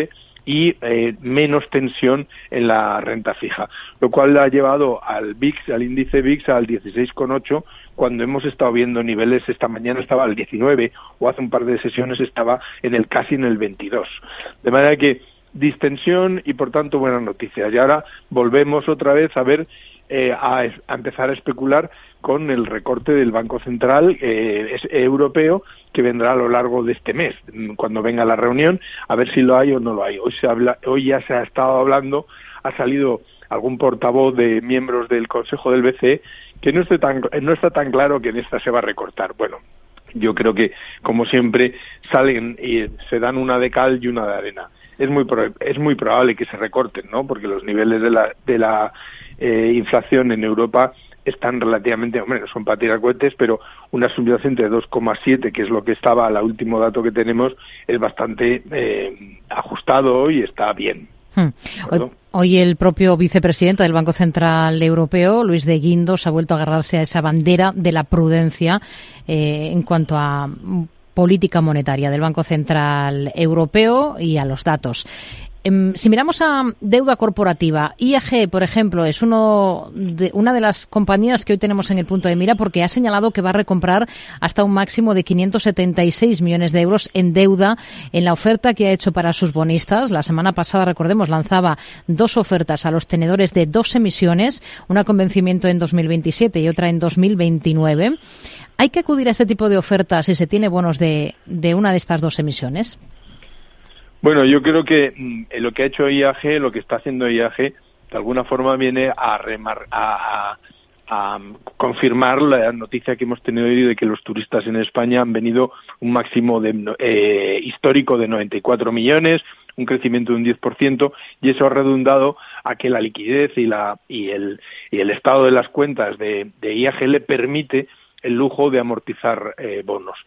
y eh, menos tensión en la renta fija, lo cual ha llevado al V I X, al índice V I X, al dieciséis coma ocho, cuando hemos estado viendo niveles, esta mañana estaba al diecinueve, o hace un par de sesiones estaba en el casi en el veintidós. De manera que distensión y, por tanto, buenas noticias. Y ahora volvemos otra vez a ver, eh, a, a empezar a especular con el recorte del Banco Central eh, es, europeo, que vendrá a lo largo de este mes, cuando venga la reunión, a ver si lo hay o no lo hay. Hoy se habla, hoy ya se ha estado hablando, ha salido algún portavoz de miembros del Consejo del B C E que no esté tan, no está tan claro que en esta se va a recortar. Bueno, yo creo que, como siempre, salen y se dan una de cal y una de arena. Es muy pro, es muy probable que se recorten, ¿no? Porque los niveles de la de la eh, inflación en Europa están relativamente, hombre, no son para tirar cohetes, pero una subyacente de dos coma siete, que es lo que estaba, el último dato que tenemos, es bastante eh, ajustado y está bien. Hmm. Hoy, hoy el propio vicepresidente del Banco Central Europeo, Luis de Guindos, ha vuelto a agarrarse a esa bandera de la prudencia eh, en cuanto a política monetaria del Banco Central Europeo y a los datos. Si miramos a deuda corporativa, I A G, por ejemplo, es uno de, una de las compañías que hoy tenemos en el punto de mira, porque ha señalado que va a recomprar hasta un máximo de quinientos setenta y seis millones de euros en deuda en la oferta que ha hecho para sus bonistas. La semana pasada, recordemos, lanzaba dos ofertas a los tenedores de dos emisiones, una con vencimiento en dos mil veintisiete y otra en dos mil veintinueve. ¿Hay que acudir a este tipo de ofertas si se tiene bonos de, de una de estas dos emisiones? Bueno, yo creo que mm, lo que ha hecho I A G, lo que está haciendo I A G, de alguna forma viene a, remar, a, a, a confirmar la noticia que hemos tenido hoy de que los turistas en España han venido un máximo de, eh, histórico de noventa y cuatro millones, un crecimiento de un diez por ciento, y eso ha redundado a que la liquidez y, la, y, el, y el estado de las cuentas de, de I A G le permite el lujo de amortizar eh, bonos.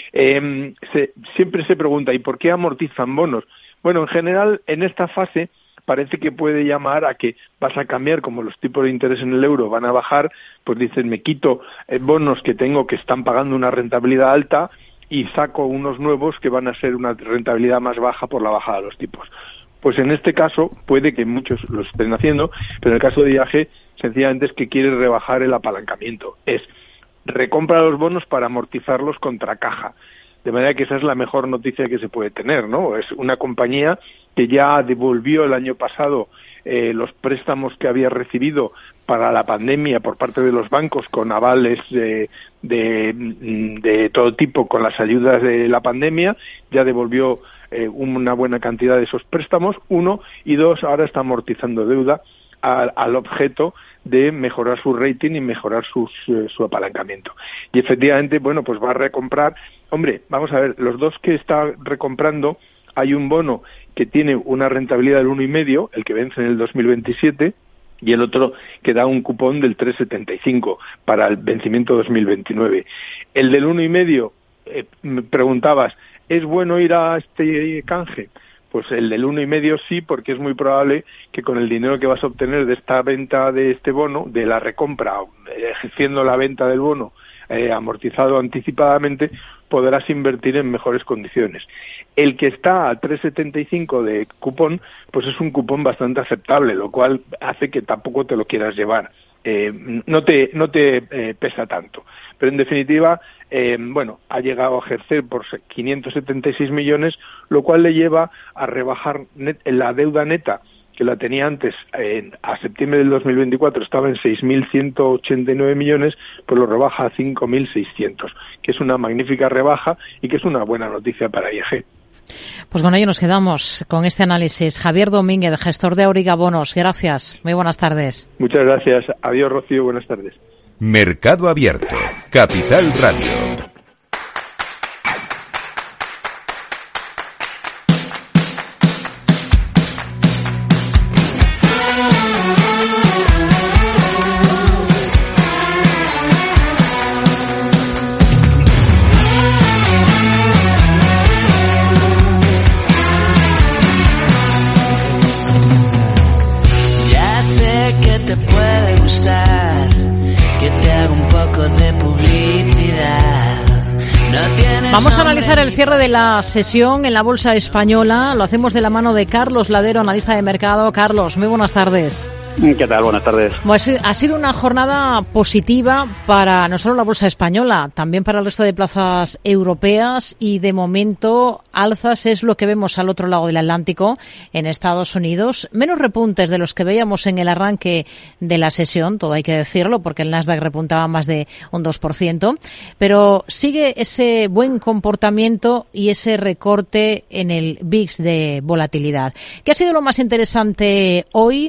Eh, se, siempre se pregunta, ¿y por qué amortizan bonos? Bueno, en general, en esta fase parece que puede llamar a que vas a cambiar, como los tipos de interés en el euro van a bajar, pues dicen, me quito eh, bonos que tengo que están pagando una rentabilidad alta y saco unos nuevos que van a ser una rentabilidad más baja por la bajada de los tipos. Pues en este caso puede que muchos lo estén haciendo, pero en el caso de I A G sencillamente es que quiere rebajar el apalancamiento. Es recompra los bonos para amortizarlos contra caja. De manera que esa es la mejor noticia que se puede tener, ¿no? Es una compañía que ya devolvió el año pasado eh, los préstamos que había recibido para la pandemia por parte de los bancos con avales eh, de, de todo tipo con las ayudas de la pandemia, ya devolvió eh, una buena cantidad de esos préstamos, uno, y dos, ahora está amortizando deuda al, al objeto de mejorar su rating y mejorar sus, eh, su apalancamiento. Y efectivamente, bueno, pues va a recomprar. Hombre, vamos a ver, los dos que está recomprando, hay un bono que tiene una rentabilidad del uno coma cinco, el que vence en el dos mil veintisiete, y el otro que da un cupón del tres coma setenta y cinco para el vencimiento dos mil veintinueve. El del uno coma cinco, eh, me preguntabas, ¿es bueno ir a este canje? Pues el del uno coma cinco sí, porque es muy probable que con el dinero que vas a obtener de esta venta de este bono, de la recompra, ejerciendo la venta del bono eh, amortizado anticipadamente, podrás invertir en mejores condiciones. El que está a tres coma setenta y cinco de cupón, pues es un cupón bastante aceptable, lo cual hace que tampoco te lo quieras llevar. Eh, no te, no te eh, pesa tanto. Pero en definitiva, eh, bueno, ha llegado a ejercer por quinientos setenta y seis millones, lo cual le lleva a rebajar net, la deuda neta, que la tenía antes, eh, a septiembre del dos mil veinticuatro estaba en seis mil ciento ochenta y nueve millones, pues lo rebaja a cinco mil seiscientos, que es una magnífica rebaja y que es una buena noticia para I A G. Pues con ello nos quedamos con este análisis. Javier Domínguez, gestor de Auriga Bonos, gracias. Muy buenas tardes. Muchas gracias. Adiós, Rocío. Buenas tardes. Mercado Abierto, Capital Radio. Que te haga un poco de publicidad. Vamos a analizar el cierre de la sesión en la Bolsa Española. Lo hacemos de la mano de Carlos Ladero, analista de mercado. Carlos, muy buenas tardes. ¿Qué tal? Buenas tardes. Pues ha sido una jornada positiva para no solo la Bolsa Española, también para el resto de plazas europeas, y de momento alzas es lo que vemos al otro lado del Atlántico, en Estados Unidos. Menos repuntes de los que veíamos en el arranque de la sesión, todo hay que decirlo, porque el Nasdaq repuntaba más de un dos por ciento, pero sigue ese buen comportamiento y ese recorte en el V I X de volatilidad. ¿Qué ha sido lo más interesante hoy?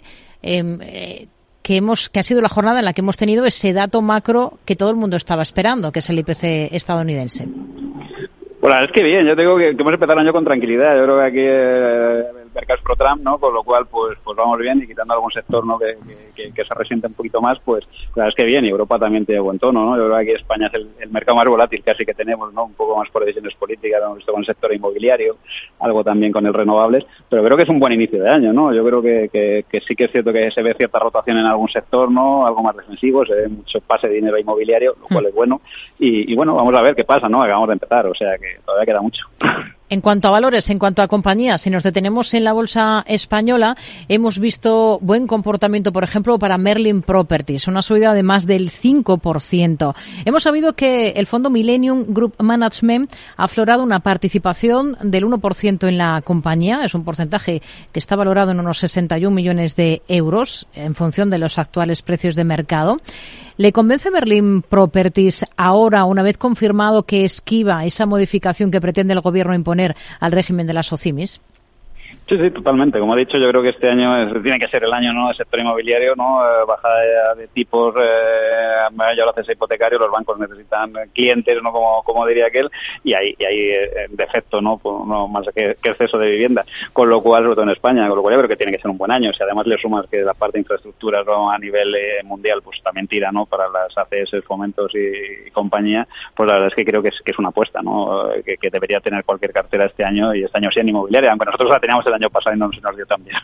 Eh, que hemos que ha sido la jornada en la que hemos tenido ese dato macro que todo el mundo estaba esperando, que es el I P C estadounidense. Bueno, es que bien, yo digo que, que hemos empezado el año con tranquilidad. Yo creo que aquí eh, el mercado es pro Trump, ¿no? Con lo cual, pues pues vamos bien, y quitando algún sector, ¿no? que, que, que se resiente un poquito más, pues la verdad es que bien, y Europa también tiene buen tono, ¿no? Yo creo que aquí España es el, el mercado más volátil casi que tenemos, ¿no? Un poco más por decisiones políticas, lo hemos visto con el sector inmobiliario, algo también con el renovables, pero creo que es un buen inicio de año, ¿no? Yo creo que, que, que sí que es cierto que se ve cierta rotación en algún sector, ¿no? Algo más defensivo, se ve mucho pase de dinero a inmobiliario, lo cual es bueno, y, y bueno, vamos a ver qué pasa, ¿no? Acabamos de empezar, o sea que todavía queda mucho. En cuanto a valores, en cuanto a compañías, si nos detenemos en la bolsa española, hemos visto buen comportamiento, por ejemplo, para Merlin Properties, una subida de más del cinco por ciento. Hemos sabido que el fondo Millennium Group Management ha aflorado una participación del uno por ciento en la compañía. Es un porcentaje que está valorado en unos sesenta y un millones de euros en función de los actuales precios de mercado. ¿Le convence Merlin Properties ahora, una vez confirmado que esquiva esa modificación que pretende el gobierno imponer al régimen de las OCIMIS? Sí, sí, totalmente. Como he dicho, yo creo que este año es, tiene que ser el año, ¿no?, del sector inmobiliario, ¿no? Eh, bajada de, de tipos, eh, mayor acceso hipotecario, los bancos necesitan clientes, ¿no?, como, como diría aquel, y hay, y hay eh, defecto, ¿no?, pues, no más que, que exceso de vivienda. Con lo cual, sobre todo en España, con lo cual yo creo que tiene que ser un buen año. Si además le sumas que la parte de infraestructuras, ¿no?, a nivel eh, mundial, pues también tira, ¿no?, para las A C S, fomentos y, y compañía, pues la verdad es que creo que es, que es una apuesta, ¿no?, que, que debería tener cualquier cartera este año, y este año sí en inmobiliaria, aunque nosotros la teníamos el año pasado y no se nos dio tan bien.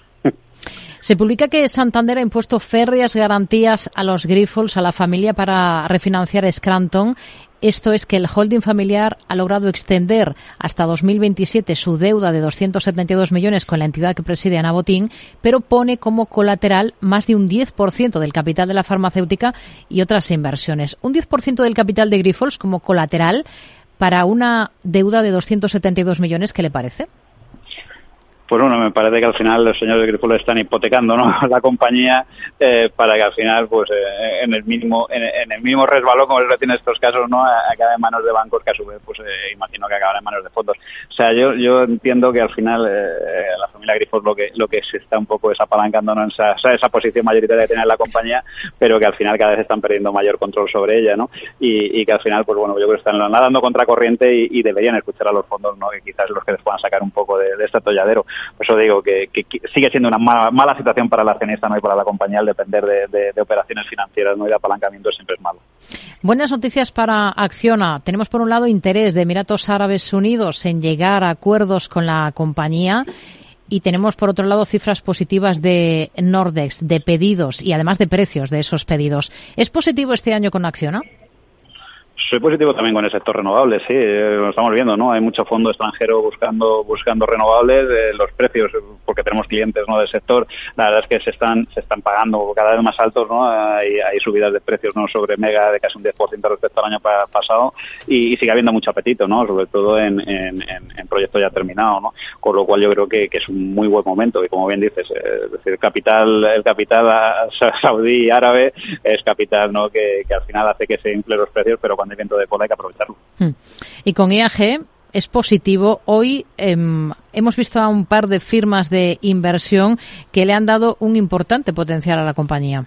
Se publica que Santander ha impuesto férreas garantías a los Grifols, a la familia, para refinanciar Scranton. Esto es que el holding familiar ha logrado extender hasta dos mil veintisiete su deuda de doscientos setenta y dos millones con la entidad que preside Ana Botín, pero pone como colateral más de un diez por ciento del capital de la farmacéutica y otras inversiones. Un diez por ciento del capital de Grifols como colateral para una deuda de doscientos setenta y dos millones, ¿qué le parece? Pues bueno, me parece que al final los señores de Grifols están hipotecando, ¿no?, la compañía eh, para que al final, pues eh, en el mínimo en, en el mínimo resbalón, como se tiene en estos casos, no acabe en manos de bancos que a su vez, pues eh, imagino que acabarán en manos de fondos. O sea, yo yo entiendo que al final eh, la familia Grifols lo que lo que se está un poco es apalancando, ¿no?, en esa, esa posición mayoritaria que tiene la compañía, pero que al final cada vez están perdiendo mayor control sobre ella, ¿no? Y, y que al final, pues bueno, yo creo que están nadando contracorriente y, y deberían escuchar a los fondos, ¿no?, que quizás los que les puedan sacar un poco de, de este atolladero. Por eso digo que, que, que sigue siendo una mala, mala situación para el accionista, ¿no?, y para la compañía el depender de, de, de operaciones financieras, ¿no?, y de apalancamiento siempre es malo. Buenas noticias para Acciona. Tenemos por un lado interés de Emiratos Árabes Unidos en llegar a acuerdos con la compañía, y tenemos por otro lado cifras positivas de Nordex, de pedidos y además de precios de esos pedidos. ¿Es positivo este año con Acciona? Soy positivo también con el sector renovable, sí, eh, lo estamos viendo, ¿no? Hay mucho fondo extranjero buscando buscando renovables, eh, los precios, porque tenemos clientes, ¿no?, del sector, la verdad es que se están se están pagando cada vez más altos, ¿no? Hay, hay subidas de precios, ¿no?, sobre Mega de casi un diez por ciento respecto al año pa- pasado y, y sigue habiendo mucho apetito, ¿no?, sobre todo en, en, en, en proyectos ya terminados, ¿no? Con lo cual yo creo que, que es un muy buen momento y, como bien dices, eh, es decir, el capital el capital saudí y árabe es capital, ¿no?, que, que al final hace que se inflen los precios, pero cuando hay viento de cola hay que aprovecharlo. Y con I A G es positivo. Hoy eh, hemos visto a un par de firmas de inversión que le han dado un importante potencial a la compañía.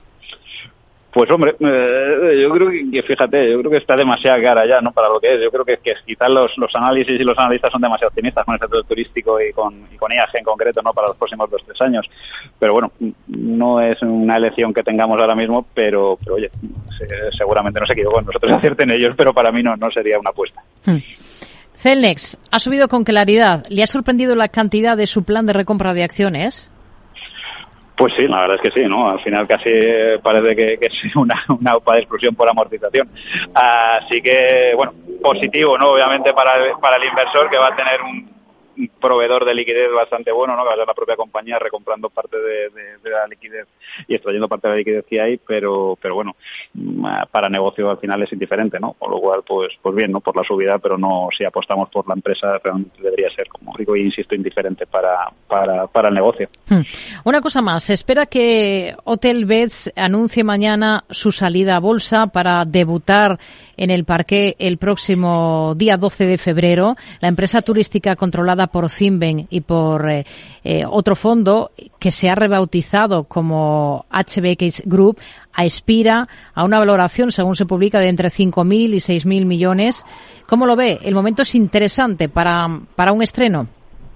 Pues hombre, eh, yo creo que, fíjate, yo creo que está demasiado cara ya, ¿no?, para lo que es. Yo creo que, que quizás los, los análisis y los analistas son demasiado optimistas con el sector turístico y con, y con I A G en concreto, ¿no?, para los próximos dos, tres años. Pero bueno, no es una elección que tengamos ahora mismo, pero, pero oye, seguramente no se equivocan, nosotros acierten ellos, pero para mí no, no sería una apuesta. Hmm. Celnex ha subido con claridad. ¿Le ha sorprendido la cantidad de su plan de recompra de acciones? Pues sí, la verdad es que sí, ¿no? Al final casi parece que, que es una, una U P A de exclusión por amortización. Así que, bueno, positivo, ¿no? Obviamente para el, para el inversor, que va a tener un un proveedor de liquidez bastante bueno, ¿no? Que va a ser la propia compañía recomprando parte de, de, de la liquidez y extrayendo parte de la liquidez que hay, pero pero bueno, para negocio al final es indiferente, ¿no? Con lo cual, pues pues bien, ¿no? Por la subida, pero no, si apostamos por la empresa, realmente debería ser, como digo, y insisto, indiferente para, para, para el negocio. Hmm. Una cosa más, se espera que Hotelbeds anuncie mañana su salida a bolsa para debutar en el parque el próximo día doce de febrero. La empresa turística controlada por Cinven y por eh, eh, otro fondo que se ha rebautizado como H B X Group aspira a una valoración, según se publica, de entre cinco mil y seis mil millones. ¿Cómo lo ve? ¿El momento es interesante para, para un estreno?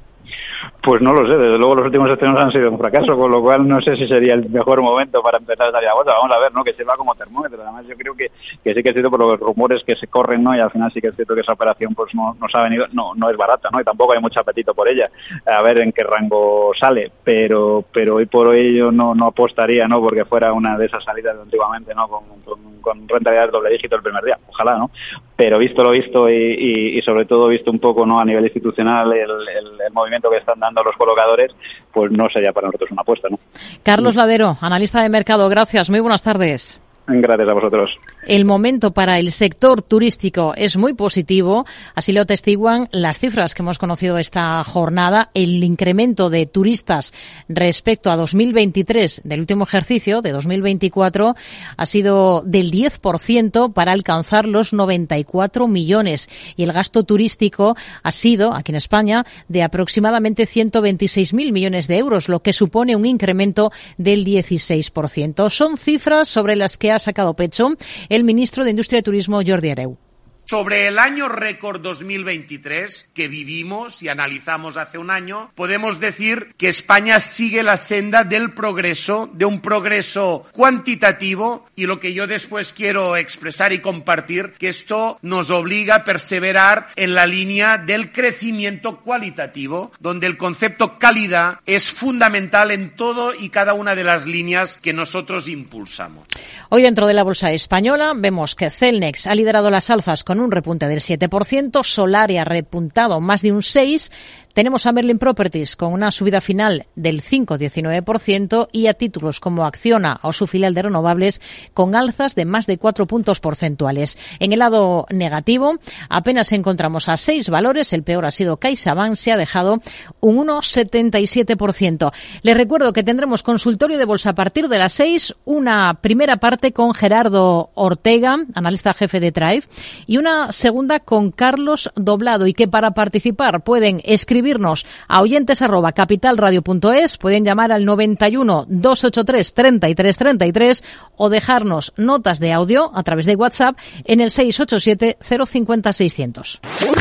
Pues no lo sé, desde luego los últimos estrenos han sido un fracaso, con lo cual no sé si sería el mejor momento para empezar a salir a bolsa. Vamos a ver, ¿no? Que sirva como termómetro. Además, yo creo que, que sí que es cierto por los rumores que se corren, ¿no? Y al final sí que es cierto que esa operación pues no nos ha venido, no no es barata, ¿no? Y tampoco hay mucho apetito por ella. A ver en qué rango sale, pero pero hoy por hoy yo no no apostaría, ¿no? Porque fuera una de esas salidas de antiguamente, ¿no? Con, con, con rentabilidad doble dígito el primer día. Ojalá, ¿no? Pero visto lo visto y, y, y sobre todo visto un poco, ¿no? A nivel institucional el, el, el movimiento que están dando los colocadores, pues no sería para nosotros una apuesta, ¿no? Carlos Ladero, analista de mercado, gracias, muy buenas tardes. Gracias a vosotros. El momento para el sector turístico es muy positivo, así lo atestiguan las cifras que hemos conocido esta jornada. El incremento de turistas respecto a dos mil veintitrés del último ejercicio de dos mil veinticuatro ha sido del diez por ciento para alcanzar los noventa y cuatro millones y el gasto turístico ha sido, aquí en España, de aproximadamente ciento veintiséis mil millones de euros, lo que supone un incremento del dieciséis por ciento. Son cifras sobre las que ha sacado pecho el ministro de Industria y Turismo, Jordi Hereu. Sobre el año récord dos mil veintitrés que vivimos y analizamos hace un año, podemos decir que España sigue la senda del progreso, de un progreso cuantitativo, y lo que yo después quiero expresar y compartir, que esto nos obliga a perseverar en la línea del crecimiento cualitativo, donde el concepto calidad es fundamental en todo y cada una de las líneas que nosotros impulsamos. Hoy dentro de la bolsa española vemos que Celnex ha liderado las alzas con un repunte del siete por ciento, Solaria ha repuntado más de un seis por ciento, tenemos a Merlin Properties con una subida final del cinco coma diecinueve por ciento y a títulos como Acciona o su filial de renovables con alzas de más de cuatro puntos porcentuales. En el lado negativo apenas encontramos a seis valores, el peor ha sido CaixaBank, se ha dejado un uno coma setenta y siete por ciento. Les recuerdo que tendremos consultorio de bolsa a partir de las seis, una primera parte con Gerardo Ortega, analista jefe de Tribe, y una segunda con Carlos Doblado, y que para participar pueden escribirnos a oyentes arroba capitalradio punto es, pueden llamar al noventa y uno, doscientos ochenta y tres, treinta y tres treinta y tres o dejarnos notas de audio a través de WhatsApp en el seis ocho siete, cero cinco cero, seiscientos.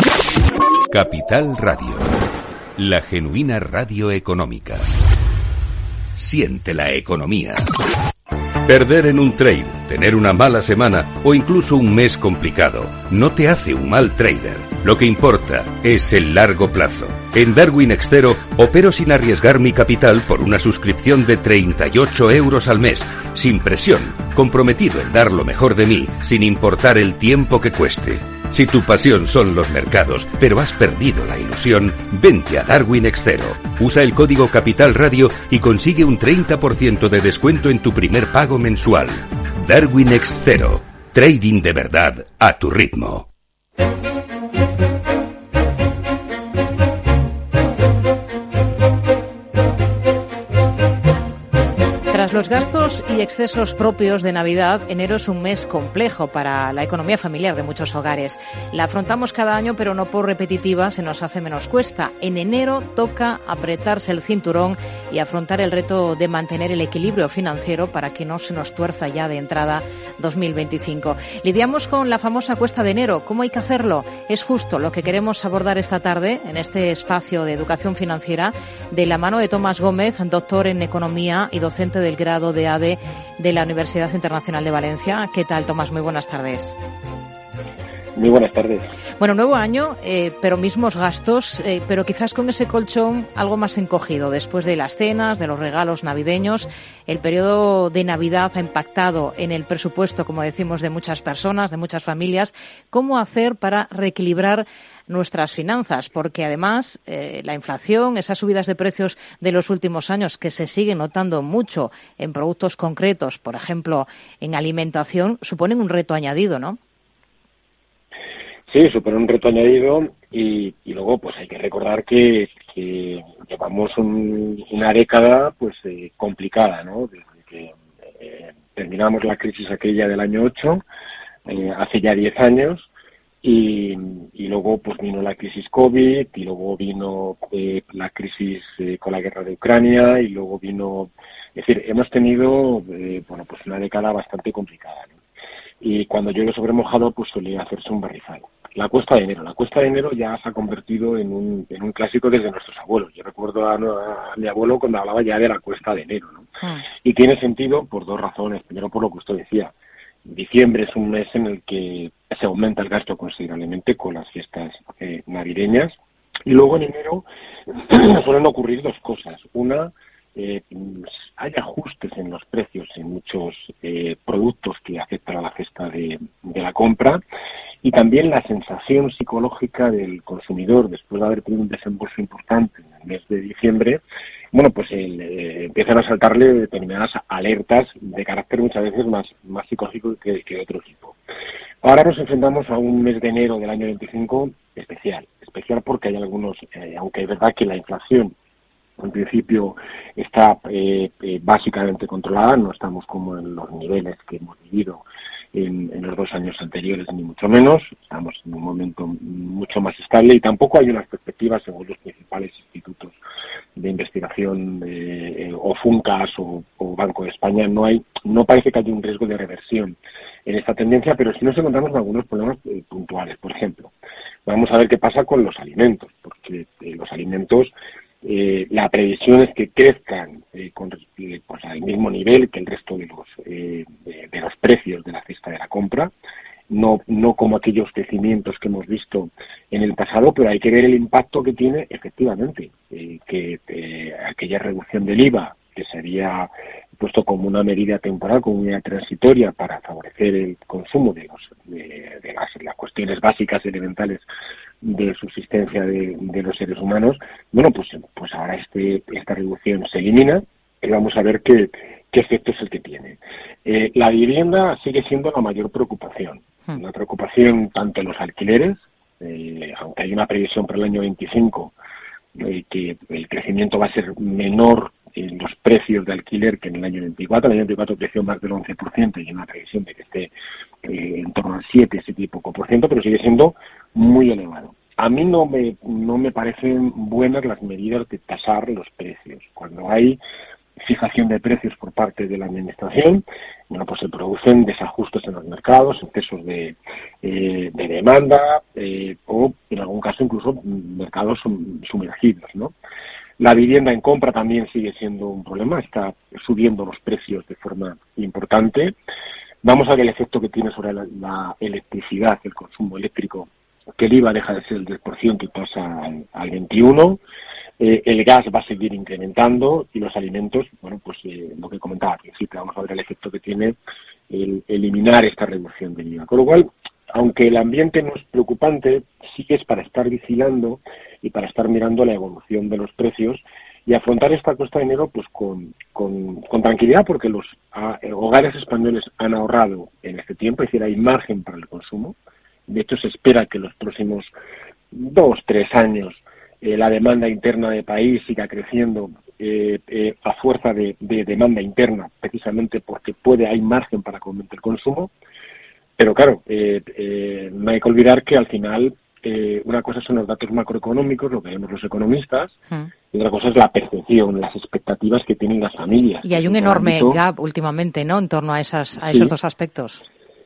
Capital Radio, la genuina radio económica. Siente la economía. Perder en un trade, tener una mala semana o incluso un mes complicado no te hace un mal trader. Lo que importa es el largo plazo. En Darwin Extero opero sin arriesgar mi capital por una suscripción de treinta y ocho euros al mes, sin presión, comprometido en dar lo mejor de mí, sin importar el tiempo que cueste. Si tu pasión son los mercados, pero has perdido la ilusión, vente a Darwin Extero. Usa el código Capital Radio y consigue un treinta por ciento de descuento en tu primer pago mensual. Darwin Extero. Trading de verdad a tu ritmo. Tras los gastos y excesos propios de Navidad, enero es un mes complejo para la economía familiar de muchos hogares. La afrontamos cada año, pero no por repetitiva, se nos hace menos cuesta. En enero toca apretarse el cinturón y afrontar el reto de mantener el equilibrio financiero para que no se nos tuerza ya de entrada dos mil veinticinco. Lidiamos con la famosa cuesta de enero. ¿Cómo hay que hacerlo? Es justo lo que queremos abordar esta tarde en este espacio de educación financiera de la mano de Tomás Gómez, doctor en economía y docente del grado de A D E de la Universidad Internacional de Valencia. ¿Qué tal, Tomás? Muy buenas tardes. Muy buenas tardes. Bueno, nuevo año, eh, pero mismos gastos, eh, pero quizás con ese colchón algo más encogido. Después de las cenas, de los regalos navideños, el periodo de Navidad ha impactado en el presupuesto, como decimos, de muchas personas, de muchas familias. ¿Cómo hacer para reequilibrar nuestras finanzas? Porque además eh, la inflación, esas subidas de precios de los últimos años que se siguen notando mucho en productos concretos, por ejemplo, en alimentación, suponen un reto añadido, ¿no? Sí, supone un reto añadido y, y luego pues hay que recordar que, que llevamos un, una década pues eh, complicada, ¿no? Desde que eh, terminamos la crisis aquella del año ocho, eh, hace ya diez años, y, y luego pues vino la crisis COVID, y luego vino eh, la crisis eh, con la guerra de Ucrania, y luego vino... Es decir, hemos tenido eh, bueno pues una década bastante complicada, ¿no? Y cuando llueve sobre mojado, pues solía hacerse un barrizal. La cuesta de enero. La cuesta de enero ya se ha convertido en un, en un clásico desde nuestros abuelos. Yo recuerdo a, a mi abuelo cuando hablaba ya de la cuesta de enero, ¿no? Ah. Y tiene sentido por dos razones. Primero, por lo que usted decía. Diciembre es un mes en el que se aumenta el gasto considerablemente con las fiestas eh, navideñas. Y luego en enero suelen ocurrir dos cosas. Una, Eh, hay ajustes en los precios en muchos eh, productos que afectan a la cesta de, de la compra, y también la sensación psicológica del consumidor después de haber tenido un desembolso importante en el mes de diciembre. Bueno, pues el, eh, empiezan a saltarle determinadas alertas de carácter muchas veces más, más psicológico que, que de otro tipo. Ahora nos enfrentamos a un mes de enero del año veinticinco especial, especial porque hay algunos, eh, aunque es verdad que la inflación en principio está eh, eh, básicamente controlada, no estamos como en los niveles que hemos vivido en, en los dos años anteriores, ni mucho menos, estamos en un momento mucho más estable, y tampoco hay unas perspectivas, según los principales institutos de investigación eh, eh, o FUNCAS o, o Banco de España, no hay, no parece que haya un riesgo de reversión en esta tendencia, pero sí nos encontramos en algunos problemas eh, puntuales. Por ejemplo, vamos a ver qué pasa con los alimentos, porque eh, los alimentos Eh, la previsión es que crezcan eh, con eh, pues al mismo nivel que el resto de los eh, de, de los precios de la cesta de la compra, no no como aquellos crecimientos que hemos visto en el pasado, pero hay que ver el impacto que tiene efectivamente eh, que eh, aquella reducción del I V A que se había puesto como una medida temporal, como una medida transitoria para favorecer el consumo de los de, de las, las cuestiones básicas elementales de subsistencia de, de los seres humanos. Bueno, pues pues ahora este esta reducción se elimina y vamos a ver qué, qué efecto es el que tiene. Eh, la vivienda sigue siendo la mayor preocupación. Una preocupación tanto en los alquileres, eh, aunque hay una previsión para el año veinticinco eh, que el crecimiento va a ser menor en los precios de alquiler que en el año veinticuatro. En el año veinticuatro creció más del once por ciento y hay una previsión de que esté eh, en torno al siete, siete y poco por ciento, pero sigue siendo muy elevado. A mí no me no me parecen buenas las medidas de tasar los precios. Cuando hay fijación de precios por parte de la administración, bueno, pues se producen desajustes en los mercados, excesos de, eh, de demanda eh, o, en algún caso, incluso mercados sumergidos, ¿no? La vivienda en compra también sigue siendo un problema, está subiendo los precios de forma importante. Vamos a ver el efecto que tiene sobre la, la electricidad, el consumo eléctrico, que el I V A deja de ser el diez por ciento y pasa al, al veintiuno por ciento. Eh, el gas va a seguir incrementando y los alimentos, bueno, pues eh, lo que comentaba al principio, vamos a ver el efecto que tiene el eliminar esta reducción del I V A. Con lo cual, aunque el ambiente no es preocupante, sí que es para estar vigilando y para estar mirando la evolución de los precios y afrontar esta cuesta de enero pues con, con, con tranquilidad, porque los a, hogares españoles han ahorrado en este tiempo, es decir, hay margen para el consumo. De hecho, se espera que los próximos dos, tres años eh, la demanda interna del país siga creciendo eh, eh, a fuerza de, de demanda interna, precisamente porque puede hay margen para que aumente el consumo. Pero claro, eh, eh, no hay que olvidar que al final eh, una cosa son los datos macroeconómicos, lo que vemos los economistas, mm. y otra cosa es la percepción, las expectativas que tienen las familias. Y hay un enorme ámbito. gap últimamente, ¿no?, en torno a esas a esos sí. dos aspectos.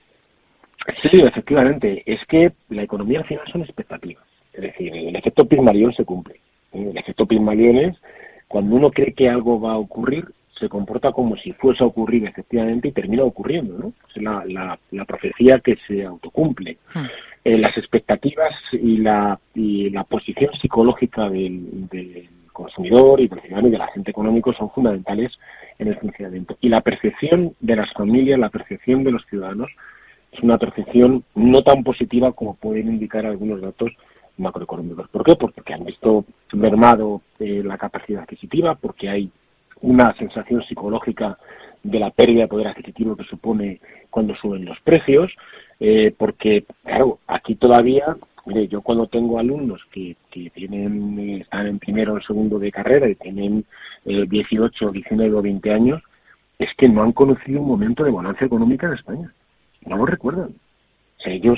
Sí, efectivamente. Es que la economía al final son expectativas. Es decir, el efecto Pigmalión se cumple. El efecto Pigmalión es cuando uno cree que algo va a ocurrir, se comporta como si fuese a ocurrir efectivamente y termina ocurriendo, ¿no? Es la, la, la profecía que se autocumple. Hmm. Eh, las expectativas y la, y la posición psicológica del, del consumidor y del ciudadano y del agente económico son fundamentales en el funcionamiento. Y la percepción de las familias, la percepción de los ciudadanos, es una percepción no tan positiva como pueden indicar algunos datos macroeconómicos. ¿Por qué? Porque han visto mermado eh, la capacidad adquisitiva, porque hay una sensación psicológica de la pérdida de poder adquisitivo que supone cuando suben los precios, eh, porque, claro, aquí todavía, mire, yo cuando tengo alumnos que, que tienen eh, están en primero o en segundo de carrera y tienen eh, dieciocho, diecinueve o veinte años, es que no han conocido un momento de bonanza económica en España. No lo recuerdan. O sea, ellos,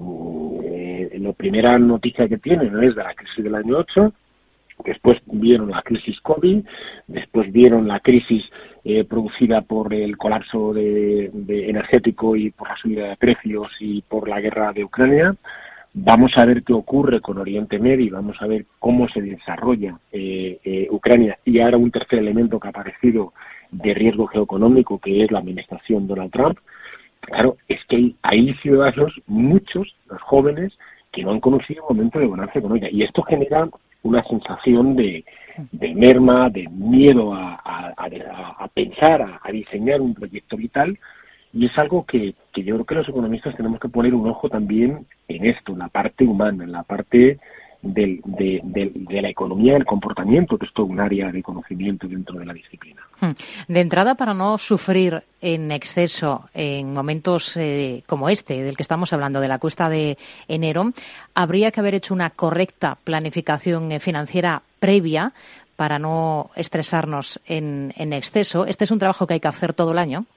eh, la primera noticia que tienen es de la crisis del año ocho, después vieron la crisis COVID, después vieron la crisis eh, producida por el colapso de, de energético y por la subida de precios y por la guerra de Ucrania. Vamos a ver qué ocurre con Oriente Medio, vamos a ver cómo se desarrolla eh, eh, Ucrania. Y ahora un tercer elemento que ha aparecido de riesgo geoeconómico, que es la administración Donald Trump. Claro, es que hay, hay ciudadanos, muchos, los jóvenes, que no han conocido un momento de bonanza económica. Y esto genera una sensación de, de merma, de miedo a, a, a, a pensar, a, a diseñar un proyecto vital. Y es algo que, que yo creo que los economistas tenemos que poner un ojo también en esto, en la parte humana, en la parte del, de, de, de la economía del comportamiento, que es todo un área de conocimiento dentro de la disciplina. De entrada, para no sufrir en exceso en momentos eh, como este, del que estamos hablando, de la cuesta de enero, habría que haber hecho una correcta planificación financiera previa para no estresarnos en, en exceso. Este es un trabajo que hay que hacer todo el año.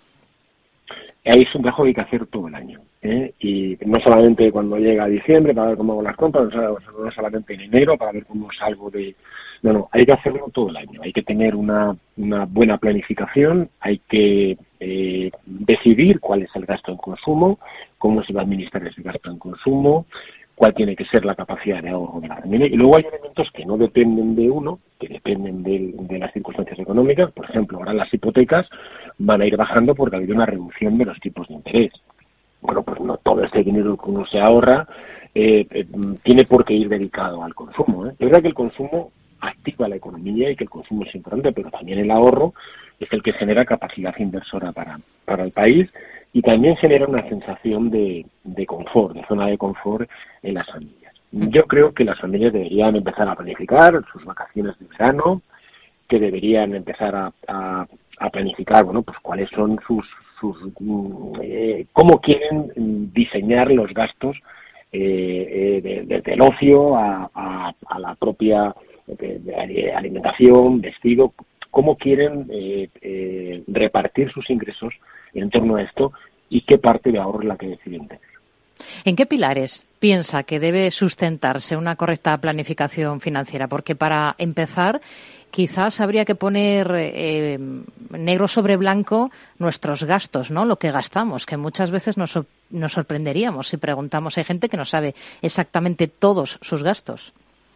Es un trabajo que hay que hacer todo el año, ¿eh? Y no solamente cuando llega diciembre para ver cómo hago las compras, no solamente en enero para ver cómo salgo de... No, no, hay que hacerlo todo el año. Hay que tener una, una buena planificación, hay que eh, decidir cuál es el gasto en consumo, cómo se va a administrar ese gasto en consumo, cuál tiene que ser la capacidad de ahorro de la familia. Y luego hay elementos que no dependen de uno, que dependen de, de las circunstancias económicas. Por ejemplo, ahora las hipotecas van a ir bajando porque ha habido una reducción de los tipos de interés. Bueno, pues no todo este dinero que uno se ahorra eh, eh, tiene por qué ir dedicado al consumo, ¿eh? Es verdad que el consumo activa la economía y que el consumo es importante, pero también el ahorro es el que genera capacidad inversora para, para el país y también genera una sensación de, de confort, de zona de confort en las familias. Yo creo que las familias deberían empezar a planificar sus vacaciones de verano, que deberían empezar a, a, a planificar, bueno, pues cuáles son sus, sus eh, cómo quieren diseñar los gastos eh, eh, desde de, el ocio a, a, a la propia de, de alimentación, vestido, cómo quieren eh, eh, repartir sus ingresos en torno a esto y qué parte de ahorro es la que deciden tener. ¿En qué pilares piensa que debe sustentarse una correcta planificación financiera? Porque para empezar, quizás habría que poner eh, negro sobre blanco nuestros gastos, ¿no? Lo que gastamos, que muchas veces nos, nos sorprenderíamos si preguntamos. Hay gente que no sabe exactamente todos sus gastos.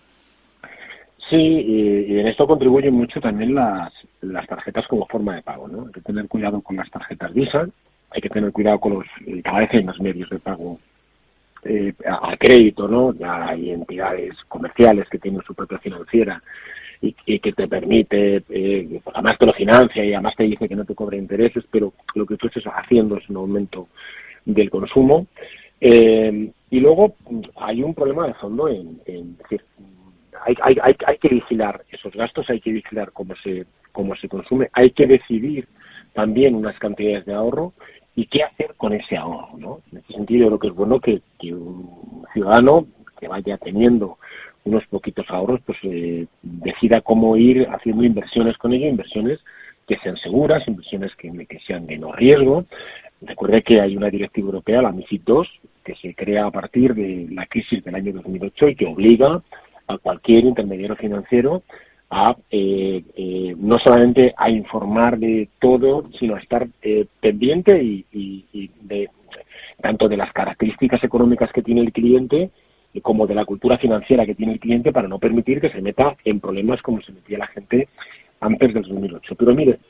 Sí, y, y en esto contribuyen mucho también las, las tarjetas como forma de pago, ¿no? Hay que tener cuidado con las tarjetas Visa, hay que tener cuidado con los, cada vez hay más medios de pago eh, a, a crédito, ¿no? Ya hay entidades comerciales que tienen su propia financiera y, y que te permite, eh, además te lo financia y además te dice que no te cobra intereses, pero lo que tú estás haciendo es un aumento del consumo. Eh, y luego hay un problema de fondo en, en decir, Hay, hay, hay, hay que vigilar esos gastos, hay que vigilar cómo se, cómo se consume, hay que decidir también unas cantidades de ahorro y qué hacer con ese ahorro, ¿no? En ese sentido, yo creo que es bueno que, que un ciudadano que vaya teniendo unos poquitos ahorros, pues eh, decida cómo ir haciendo inversiones con ello, inversiones que sean seguras, inversiones que, que sean de no riesgo. Recuerde que hay una directiva europea, la MiFID dos, que se crea a partir de la crisis del año dos mil ocho y que obliga a cualquier intermediario financiero a eh, eh, no solamente a informar de todo, sino a estar eh, pendiente y, y, y de tanto de las características económicas que tiene el cliente como de la cultura financiera que tiene el cliente para no permitir que se meta en problemas como se metía la gente antes del dos mil ocho. Pero mire,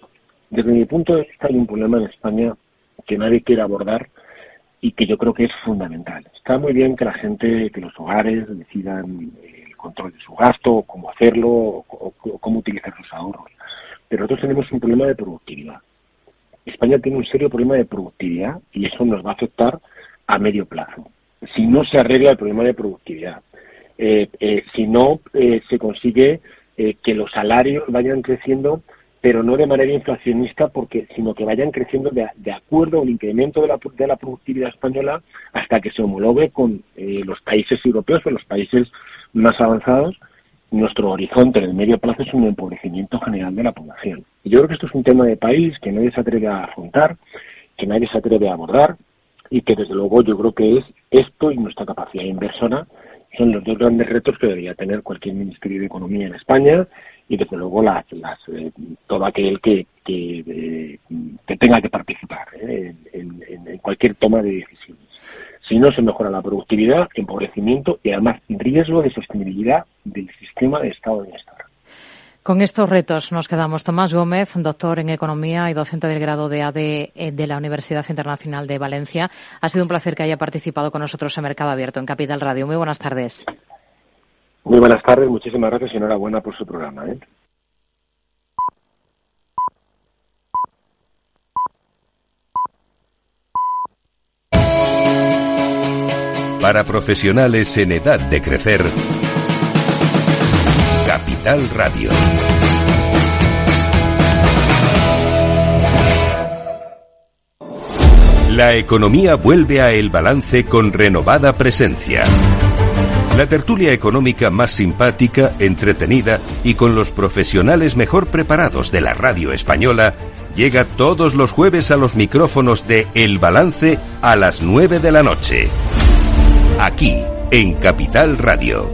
Desde mi punto de vista hay un problema en España que nadie quiere abordar y que yo creo que es fundamental. Está muy bien que la gente, que los hogares decidan el control de su gasto, cómo hacerlo, o, o, o cómo utilizar los ahorros. Pero nosotros tenemos un problema de productividad. España tiene un serio problema de productividad y eso nos va a afectar a medio plazo. Si no se arregla el problema de productividad, eh, eh, si no eh, se consigue eh, que los salarios vayan creciendo, pero no de manera inflacionista, porque sino que vayan creciendo de, de acuerdo al incremento de la, de la productividad española hasta que se homologue con eh, los países europeos o los países más avanzados. Nuestro horizonte en el medio plazo es un empobrecimiento general de la población. Y yo creo que esto es un tema de país que nadie se atreve a afrontar, que nadie se atreve a abordar, y que desde luego yo creo que es esto y nuestra capacidad inversora son los dos grandes retos que debería tener cualquier Ministerio de Economía en España, y desde luego las, las, eh, todo aquel que, que, eh, que tenga que participar eh, en, en, en cualquier toma de decisiones. Si no se mejora la productividad, empobrecimiento y además riesgo de sostenibilidad del sistema de Estado de Bienestar. Con estos retos nos quedamos. Tomás Gómez, doctor en Economía y docente del grado de A D de la Universidad Internacional de Valencia. Ha sido un placer que haya participado con nosotros en Mercado Abierto, en Capital Radio. Muy buenas tardes. Muy buenas tardes, muchísimas gracias y enhorabuena por su programa, ¿eh? Para profesionales en edad de crecer, Capital Radio. La economía vuelve a El Balance con renovada presencia. La tertulia económica más simpática, entretenida y con los profesionales mejor preparados de la radio española llega todos los jueves a los micrófonos de El Balance a las nueve de la noche. Aquí, en Capital Radio.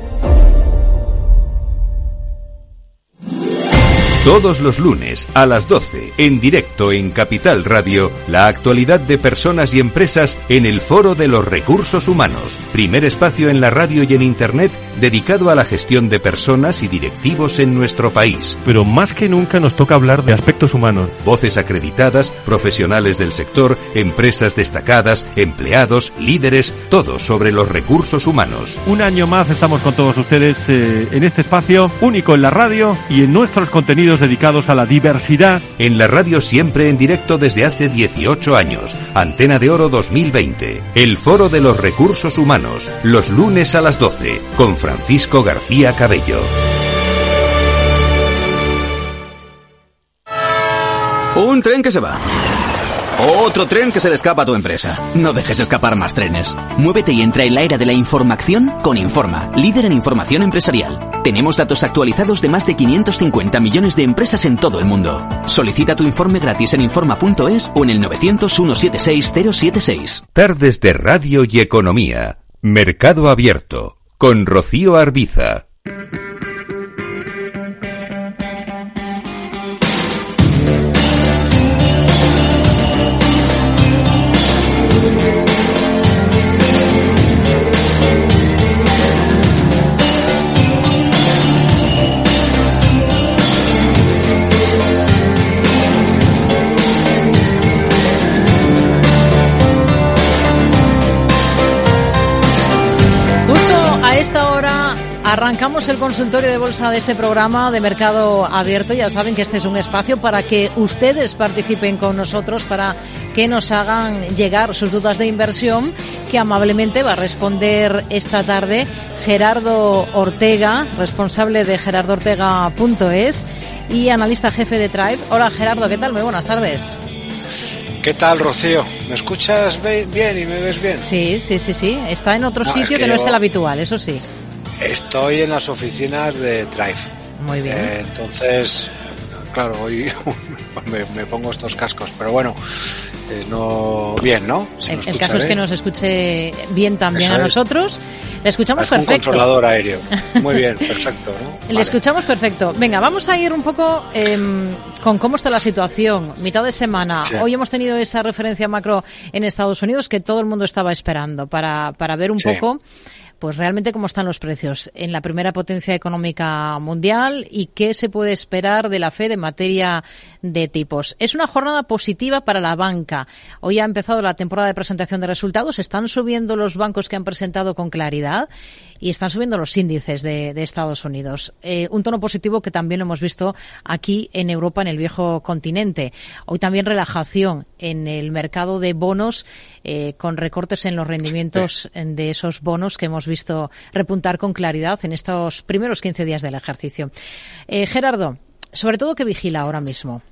Todos los lunes a las doce, en directo en Capital Radio, la actualidad de personas y empresas en el Foro de los Recursos Humanos, primer espacio en la radio y en Internet dedicado a la gestión de personas y directivos en nuestro país. Pero más que nunca nos toca hablar de aspectos humanos. Voces acreditadas, profesionales del sector, empresas destacadas, empleados, líderes, todo sobre los recursos humanos. Un año más estamos con todos ustedes eh, en este espacio único en la radio y en nuestros contenidos dedicados a la diversidad. En la radio siempre en directo desde hace dieciocho años. Antena de Oro dos mil veinte. El Foro de los Recursos Humanos. Los lunes a las doce. Con Francisco García Cabello. Un tren que se va. Otro tren que se le escapa a tu empresa. No dejes escapar más trenes. Muévete y entra en la era de la información con Informa, líder en información empresarial. Tenemos datos actualizados de más de quinientos cincuenta millones de empresas en todo el mundo. Solicita tu informe gratis en informa punto es o en el novecientos, ciento setenta y seis, cero setenta y seis. Tardes de Radio y Economía. Mercado Abierto. Con Rocío Arbiza. Arrancamos el consultorio de bolsa de este programa de Mercado Abierto. Ya saben que este es un espacio para que ustedes participen con nosotros, para que nos hagan llegar sus dudas de inversión, que amablemente va a responder esta tarde Gerardo Ortega, responsable de gerardo ortega punto es y analista jefe de Tribe. Hola Gerardo, ¿qué tal? Muy buenas tardes. ¿Qué tal, Rocío? ¿Me escuchas bien y me ves bien? Sí, sí, sí, sí. Está en otro no, sitio es que, que no yo... es el habitual, eso sí. Estoy en las oficinas de Tribe. Muy bien. Eh, entonces, claro, hoy me, me pongo estos cascos, pero bueno, eh, no bien, ¿no? El, el caso bien. Es que nos escuche bien también Eso a nosotros. Le escuchamos es perfecto. Un controlador aéreo. Muy bien, perfecto, ¿no? Le vale. escuchamos perfecto. Venga, vamos a ir un poco eh, con cómo está la situación. Mitad de semana. Sí. Hoy hemos tenido esa referencia macro en Estados Unidos que todo el mundo estaba esperando para, para ver un sí. poco pues realmente cómo están los precios en la primera potencia económica mundial y qué se puede esperar de la Fed en materia de tipos. Es una jornada positiva para la banca. Hoy ha empezado la temporada de presentación de resultados. Están subiendo los bancos que han presentado con claridad y están subiendo los índices de, de Estados Unidos. Eh, un tono positivo que también lo hemos visto aquí en Europa, en el viejo continente. Hoy también relajación en el mercado de bonos, eh, con recortes en los rendimientos de esos bonos que hemos visto repuntar con claridad en estos primeros quince días del ejercicio. Eh, Gerardo, sobre todo, ¿qué vigila ahora mismo?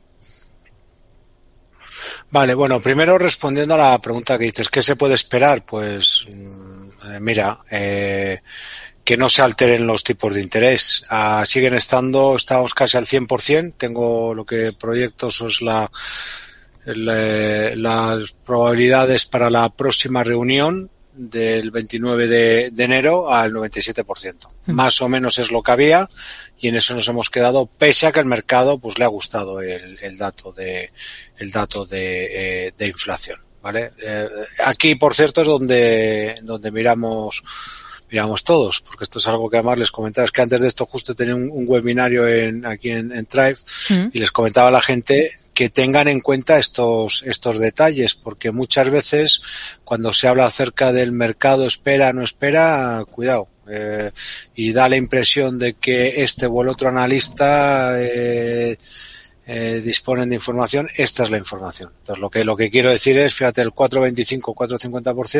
Vale, bueno, primero respondiendo a la pregunta que dices, ¿qué se puede esperar? Pues eh, mira, eh, que no se alteren los tipos de interés. Ah, siguen estando, estamos casi al cien por ciento. Tengo lo que proyecto, eso es la, la las probabilidades para la próxima reunión del veintinueve de, de enero al noventa y siete por ciento. Mm. Más o menos es lo que había y en eso nos hemos quedado, pese a que el mercado pues le ha gustado el, el dato de el dato de, eh, de inflación, ¿vale? Eh, aquí, por cierto, es donde donde miramos miramos todos, porque esto es algo que además les comentaba, es que antes de esto justo tenía un, un webinario en, aquí en, en Thrive mm. y les comentaba a la gente que tengan en cuenta estos estos detalles, porque muchas veces cuando se habla acerca del mercado espera, no espera, cuidado, eh, y da la impresión de que este o el otro analista eh, eh, disponen de información. Esta es la información. Entonces lo que lo que quiero decir es, fíjate, el cuatro coma veinticinco, cuatro coma cincuenta por ciento